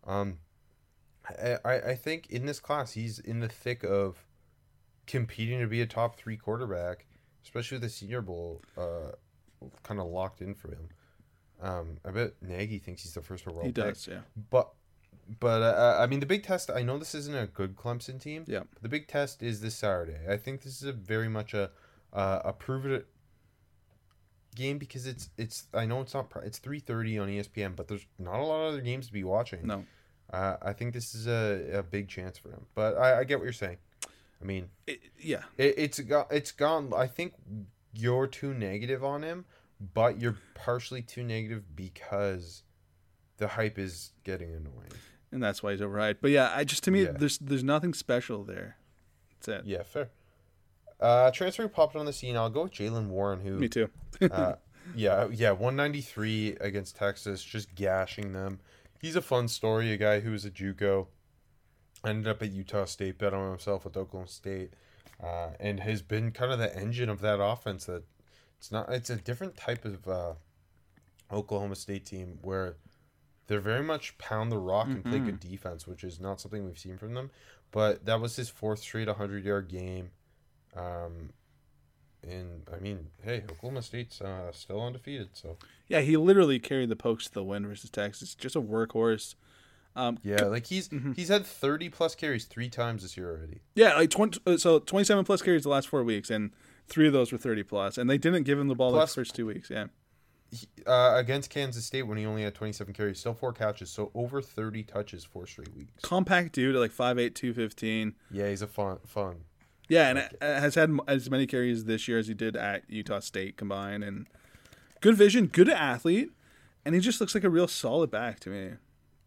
I think in this class, he's in the thick of competing to be a top 3 quarterback, especially with the Senior Bowl kind of locked in for him. I bet Nagy thinks he's the first overall pick. He does, yeah. But I mean, the big test, I know this isn't a good Clemson team. Yeah. The big test is this Saturday. I think this is very much a prove it game because it's I know it's not it's 3:30 on ESPN, but there's not a lot of other games to be watching. No. I think this is a big chance for him. But I get what you're saying. I mean, it's gone. I think you're too negative on him, but you're partially too negative because the hype is getting annoying. And that's why he's overhyped. But yeah, to me, there's nothing special there. That's it. Yeah, fair. Transfer popped on the scene. I'll go with Jaylen Warren, who... Me too. 193 against Texas, just gashing them. He's a fun story, a guy who was a JUCO, ended up at Utah State, bet on himself with Oklahoma State, and has been kind of the engine of that offense. That it's a different type of Oklahoma State team where they're very much pound the rock and play good defense, which is not something we've seen from them. But that was his 4th straight 100-yard game. And I mean, hey, Oklahoma State's still undefeated, so yeah, he literally carried the Pokes to the win versus Texas. Just a workhorse. Like he's had 30 plus carries 3 times this year already. Yeah, like 27 plus carries the last 4 weeks, and 3 of those were 30 plus, and they didn't give him the ball the first 2 weeks. Yeah. Against Kansas State when he only had 27 carries, still 4 catches, so over 30 touches 4 straight weeks. Compact dude at like 5'8", 215. Yeah, he's a fun. Yeah, and has had as many carries this year as he did at Utah State combined. And good vision, good athlete, and he just looks like a real solid back to me.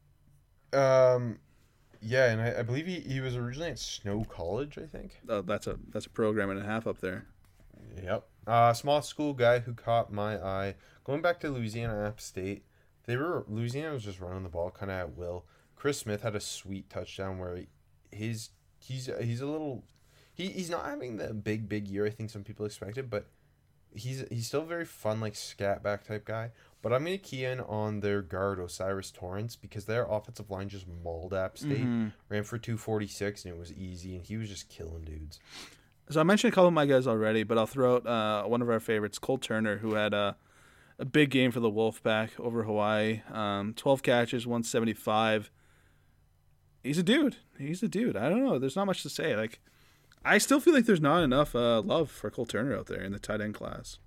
Yeah, and I believe he was originally at Snow College, I think. Oh, that's a program and a half up there. Yep. Small school guy who caught my eye. Going back to Louisiana App State, Louisiana was just running the ball kind of at will. Chris Smith had a sweet touchdown where he's a little. He's not having the big year I think some people expected, but he's still very fun, like scat back type guy. But I'm gonna key in on their guard Osiris Torrance because their offensive line just mauled App State, ran for 246 and it was easy, and he was just killing dudes. So I mentioned a couple of my guys already, but I'll throw out one of our favorites, Cole Turner, who had a big game for the Wolfpack over Hawaii. 12 catches, 175. He's a dude. I don't know. There's not much to say. Like, I still feel like there's not enough love for Cole Turner out there in the tight end class.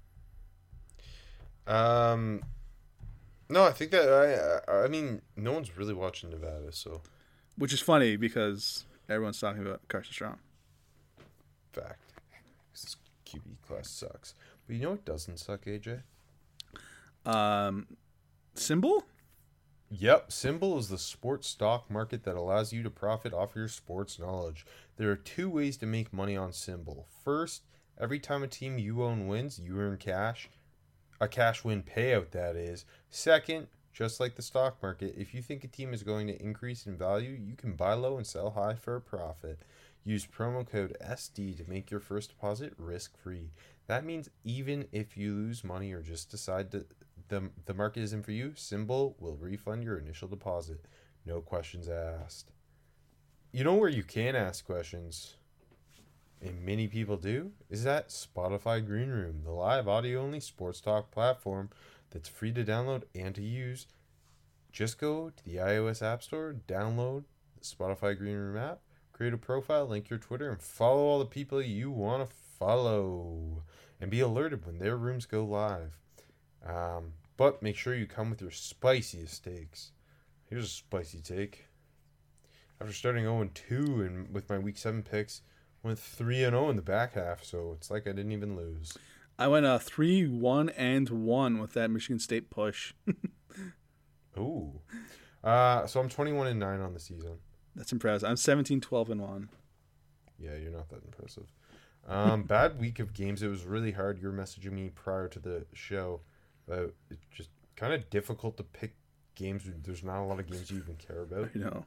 No, I think that I mean, no one's really watching Nevada, so. Which is funny because everyone's talking about Carson Strong. Fact. This QB class sucks. But you know what doesn't suck, AJ? Symbol? Yep, Symbol is the sports stock market that allows you to profit off your sports knowledge. There are two ways to make money on Symbol. First, every time a team you own wins, you earn cash. A cash win payout, that is. Second, just like the stock market, if you think a team is going to increase in value, you can buy low and sell high for a profit. Use promo code SD to make your first deposit risk-free. That means even if you lose money or just decide to the market isn't for you, Symbol will refund your initial deposit. No questions asked. You know where you can ask questions, and many people do, is at Spotify Green Room, the live audio-only sports talk platform that's free to download and to use. Just go to the iOS App Store, download the Spotify Green Room app, create a profile, link your Twitter, and follow all the people you want to follow. And be alerted when their rooms go live. But make sure you come with your spiciest takes. Here's a spicy take. After starting 0-2 and with my Week 7 picks, went 3-0 in the back half, so it's like I didn't even lose. I went 3-1-1 with that Michigan State push. Ooh. So I'm 21-9 on the season. That's impressive. I'm 17-12-1. Yeah, you're not that impressive. Bad week of games. It was really hard. You were messaging me prior to the show. It's just kind of difficult to pick games. There's not a lot of games you even care about. You know.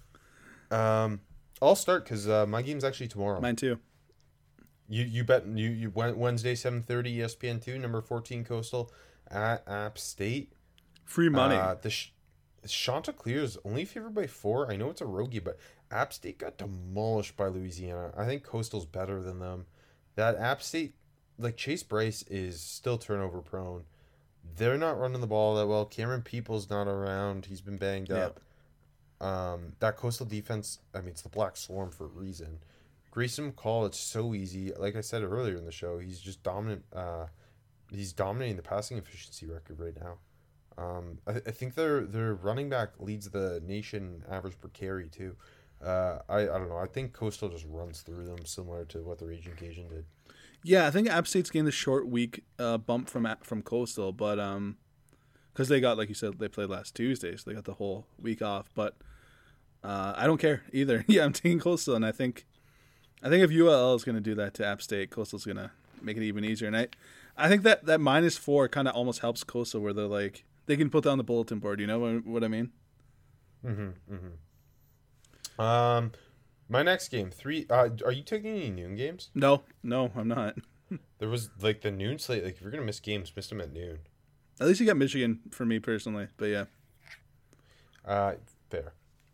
I'll start because my game's actually tomorrow. Mine too. You bet. You went Wednesday 7:30 ESPN 2 number 14 Coastal at App State. Free money. Chanticleer is only favored by 4. I know it's a rogie, but App State got demolished by Louisiana. I think Coastal's better than them. That App State, like Chase Bryce, is still turnover prone. They're not running the ball that well. Cameron Peoples not around. He's been banged up. That Coastal defense, I mean, it's the Black Swarm for a reason. Grayson McCall, it's so easy. Like I said earlier in the show, he's just dominant. He's dominating the passing efficiency record right now. I think their running back leads the nation average per carry too. I don't know. I think Coastal just runs through them, similar to what the Raging Cajun did. Yeah, I think App State's gained a short week bump from Coastal, but because they got, like you said, they played last Tuesday, so they got the whole week off. But I don't care either. Yeah, I'm taking Coastal, and I think if ULL is going to do that to App State, Coastal's going to make it even easier. And I think that -4 kind of almost helps Coastal, where they're like, they can put that on the bulletin board. You know what I mean? My next game, 3. Are you taking any noon games? No, I'm not. There was like the noon slate. Like if you're gonna miss games, miss them at noon. At least you got Michigan for me personally, but yeah. Fair.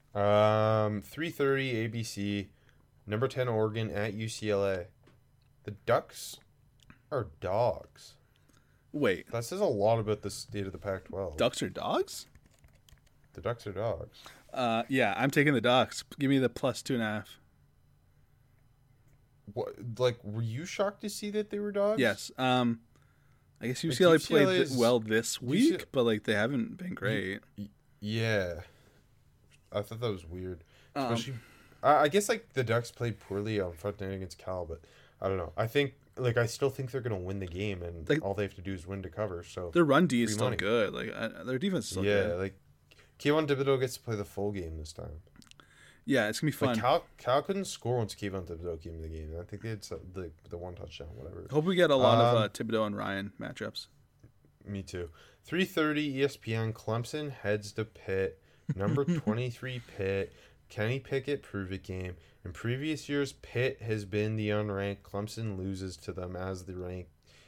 3:30 ABC, number 10 Oregon at UCLA. The Ducks are dogs. Wait. That says a lot about the state of the Pac-12. Ducks are dogs? The Ducks are dogs. Yeah, I'm taking the Ducks. Give me the +2.5. What? Like, were you shocked to see that they were dogs? Yes. I guess UCLA played well this week, but like they haven't been great. Yeah. I thought that was weird. Especially, I guess like the Ducks played poorly on front end against Cal, but I don't know. I still think they're gonna win the game, and all they have to do is win to cover. So their run D is still good. Like their defense is still good. Yeah, like Kayvon Thibodeau gets to play the full game this time. Yeah, it's gonna be fun. Like Cal couldn't score once Kayvon Thibodeau came in the game. I think they had the one touchdown, whatever. Hope we get a lot of Thibodeau and Ryan matchups. Me too. 3:30 ESPN. Clemson heads to Pitt. Number 23 Pitt. Kenny Pickett prove-it game. In previous years, Pitt has been the unranked. Clemson loses to them as the ranked.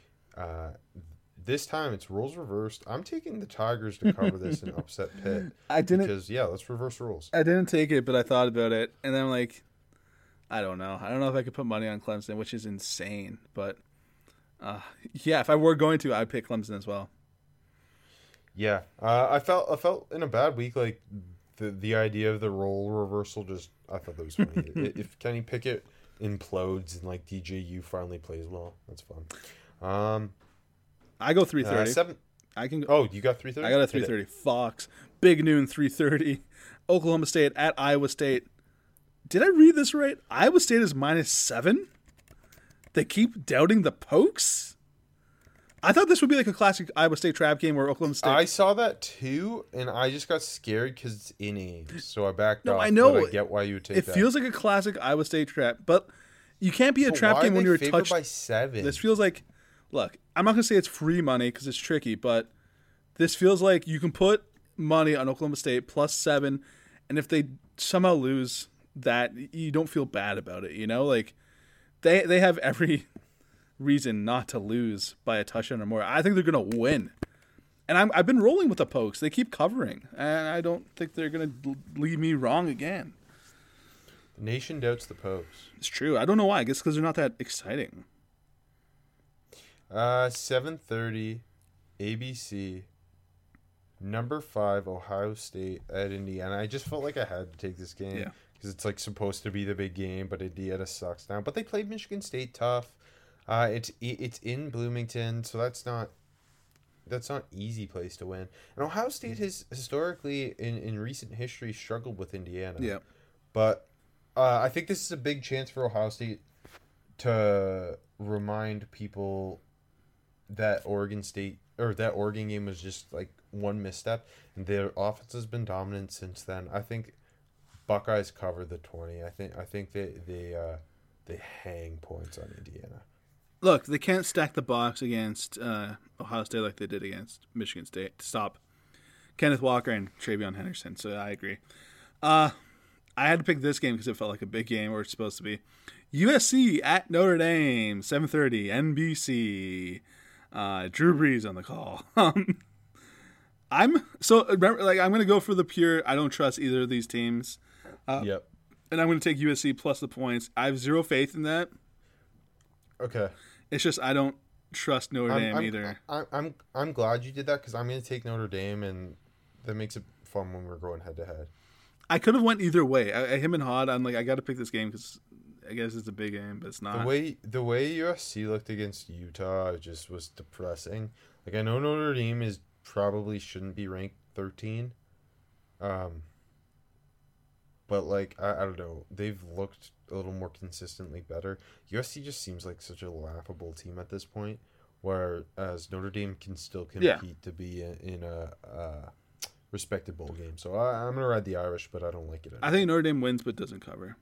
This time it's roles reversed. I'm taking the Tigers to cover this and upset Pitt. Because let's reverse roles. I didn't take it, but I thought about it, and then I'm like, I don't know. I don't know if I could put money on Clemson, which is insane. But yeah, if I were going to, I'd pick Clemson as well. Yeah, I felt in a bad week like the idea of the role reversal. I thought that was funny. If Kenny Pickett implodes and like DJU finally plays well, that's fun. I go 3:30. 7. I can go. Oh, you got 3:30? I got a 3:30. Fox. Big noon 3:30. Oklahoma State at Iowa State. Did I read this right? Iowa State is -7? They keep doubting the Pokes? I thought this would be like a classic Iowa State trap game where Oklahoma State. I saw that too, and I just got scared because it's in Ames, so I backed off. I know. But I get why you would take it that. feels like a classic Iowa State trap, but you can't be a trap game when you're touched by 7. This feels like, look, I'm not gonna say it's free money because it's tricky, but this feels like you can put money on Oklahoma State plus 7, and if they somehow lose that, you don't feel bad about it. You know, like they have every reason not to lose by a touchdown or more. I think they're gonna win, and I've been rolling with the Pokes. They keep covering, and I don't think they're gonna lead me wrong again. The nation doubts the Pokes. It's true. I don't know why. I guess because they're not that exciting. 7:30, ABC. Number 5, Ohio State at Indiana. I just felt like I had to take this game because it's like supposed to be the big game, but Indiana sucks now. But they played Michigan State tough. It's in Bloomington, so that's not easy place to win. And Ohio State has historically in recent history struggled with Indiana. Yeah, but I think this is a big chance for Ohio State to remind people that Oregon game was just like one misstep, and their offense has been dominant since then. I think Buckeyes cover the 20. I think they hang points on Indiana. Look, they can't stack the box against Ohio State like they did against Michigan State to stop Kenneth Walker and Travion Henderson. So I agree. I had to pick this game because it felt like a big game, or it's supposed to be. USC at Notre Dame, 7:30, NBC. Drew Brees on the call. I'm going to go for the pure. I don't trust either of these teams. Yep. And I'm going to take USC plus the points. I have zero faith in that. Okay. It's just I don't trust Notre Dame either. I'm glad you did that because I'm going to take Notre Dame, and that makes it fun when we're going head to head. I could have went either way. Him and Hod, I'm like, I got to pick this game because I guess it's a big game, but it's not. The way USC looked against Utah just was depressing. Like, I know Notre Dame probably shouldn't be ranked 13, but like I don't know, they've looked a little more consistently better. USC just seems like such a laughable team at this point, whereas Notre Dame can still compete to be in a respected bowl game. So I'm gonna ride the Irish, but I don't like it anymore. I think Notre Dame wins but doesn't cover.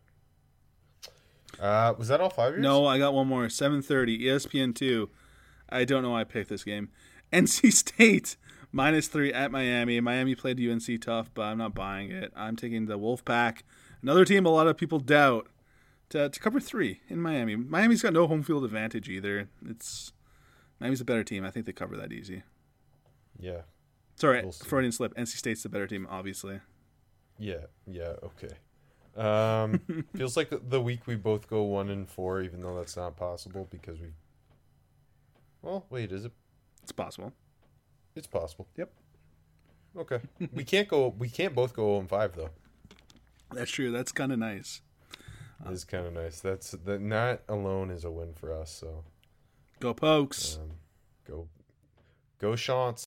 Was that all 5 years? No, I got one more. 7:30, ESPN2. I don't know why I picked this game. NC State -3 at Miami. Miami played UNC tough, but I'm not buying it. I'm taking the Wolfpack, another team a lot of people doubt, to cover 3 in Miami. Miami's got no home field advantage either. Miami's a better team. I think they cover that easy. Yeah. Sorry, Freudian slip. NC State's the better team, obviously. Yeah, okay. Feels like the week we both go 1-4, even though that's not possible because we. Well, wait, is it? It's possible. It's possible. Yep. Okay. We can't both go 0-5 though. That's true. That's kind of nice. It's kind of nice. That alone is a win for us. So. Go Pokes. Go Chants.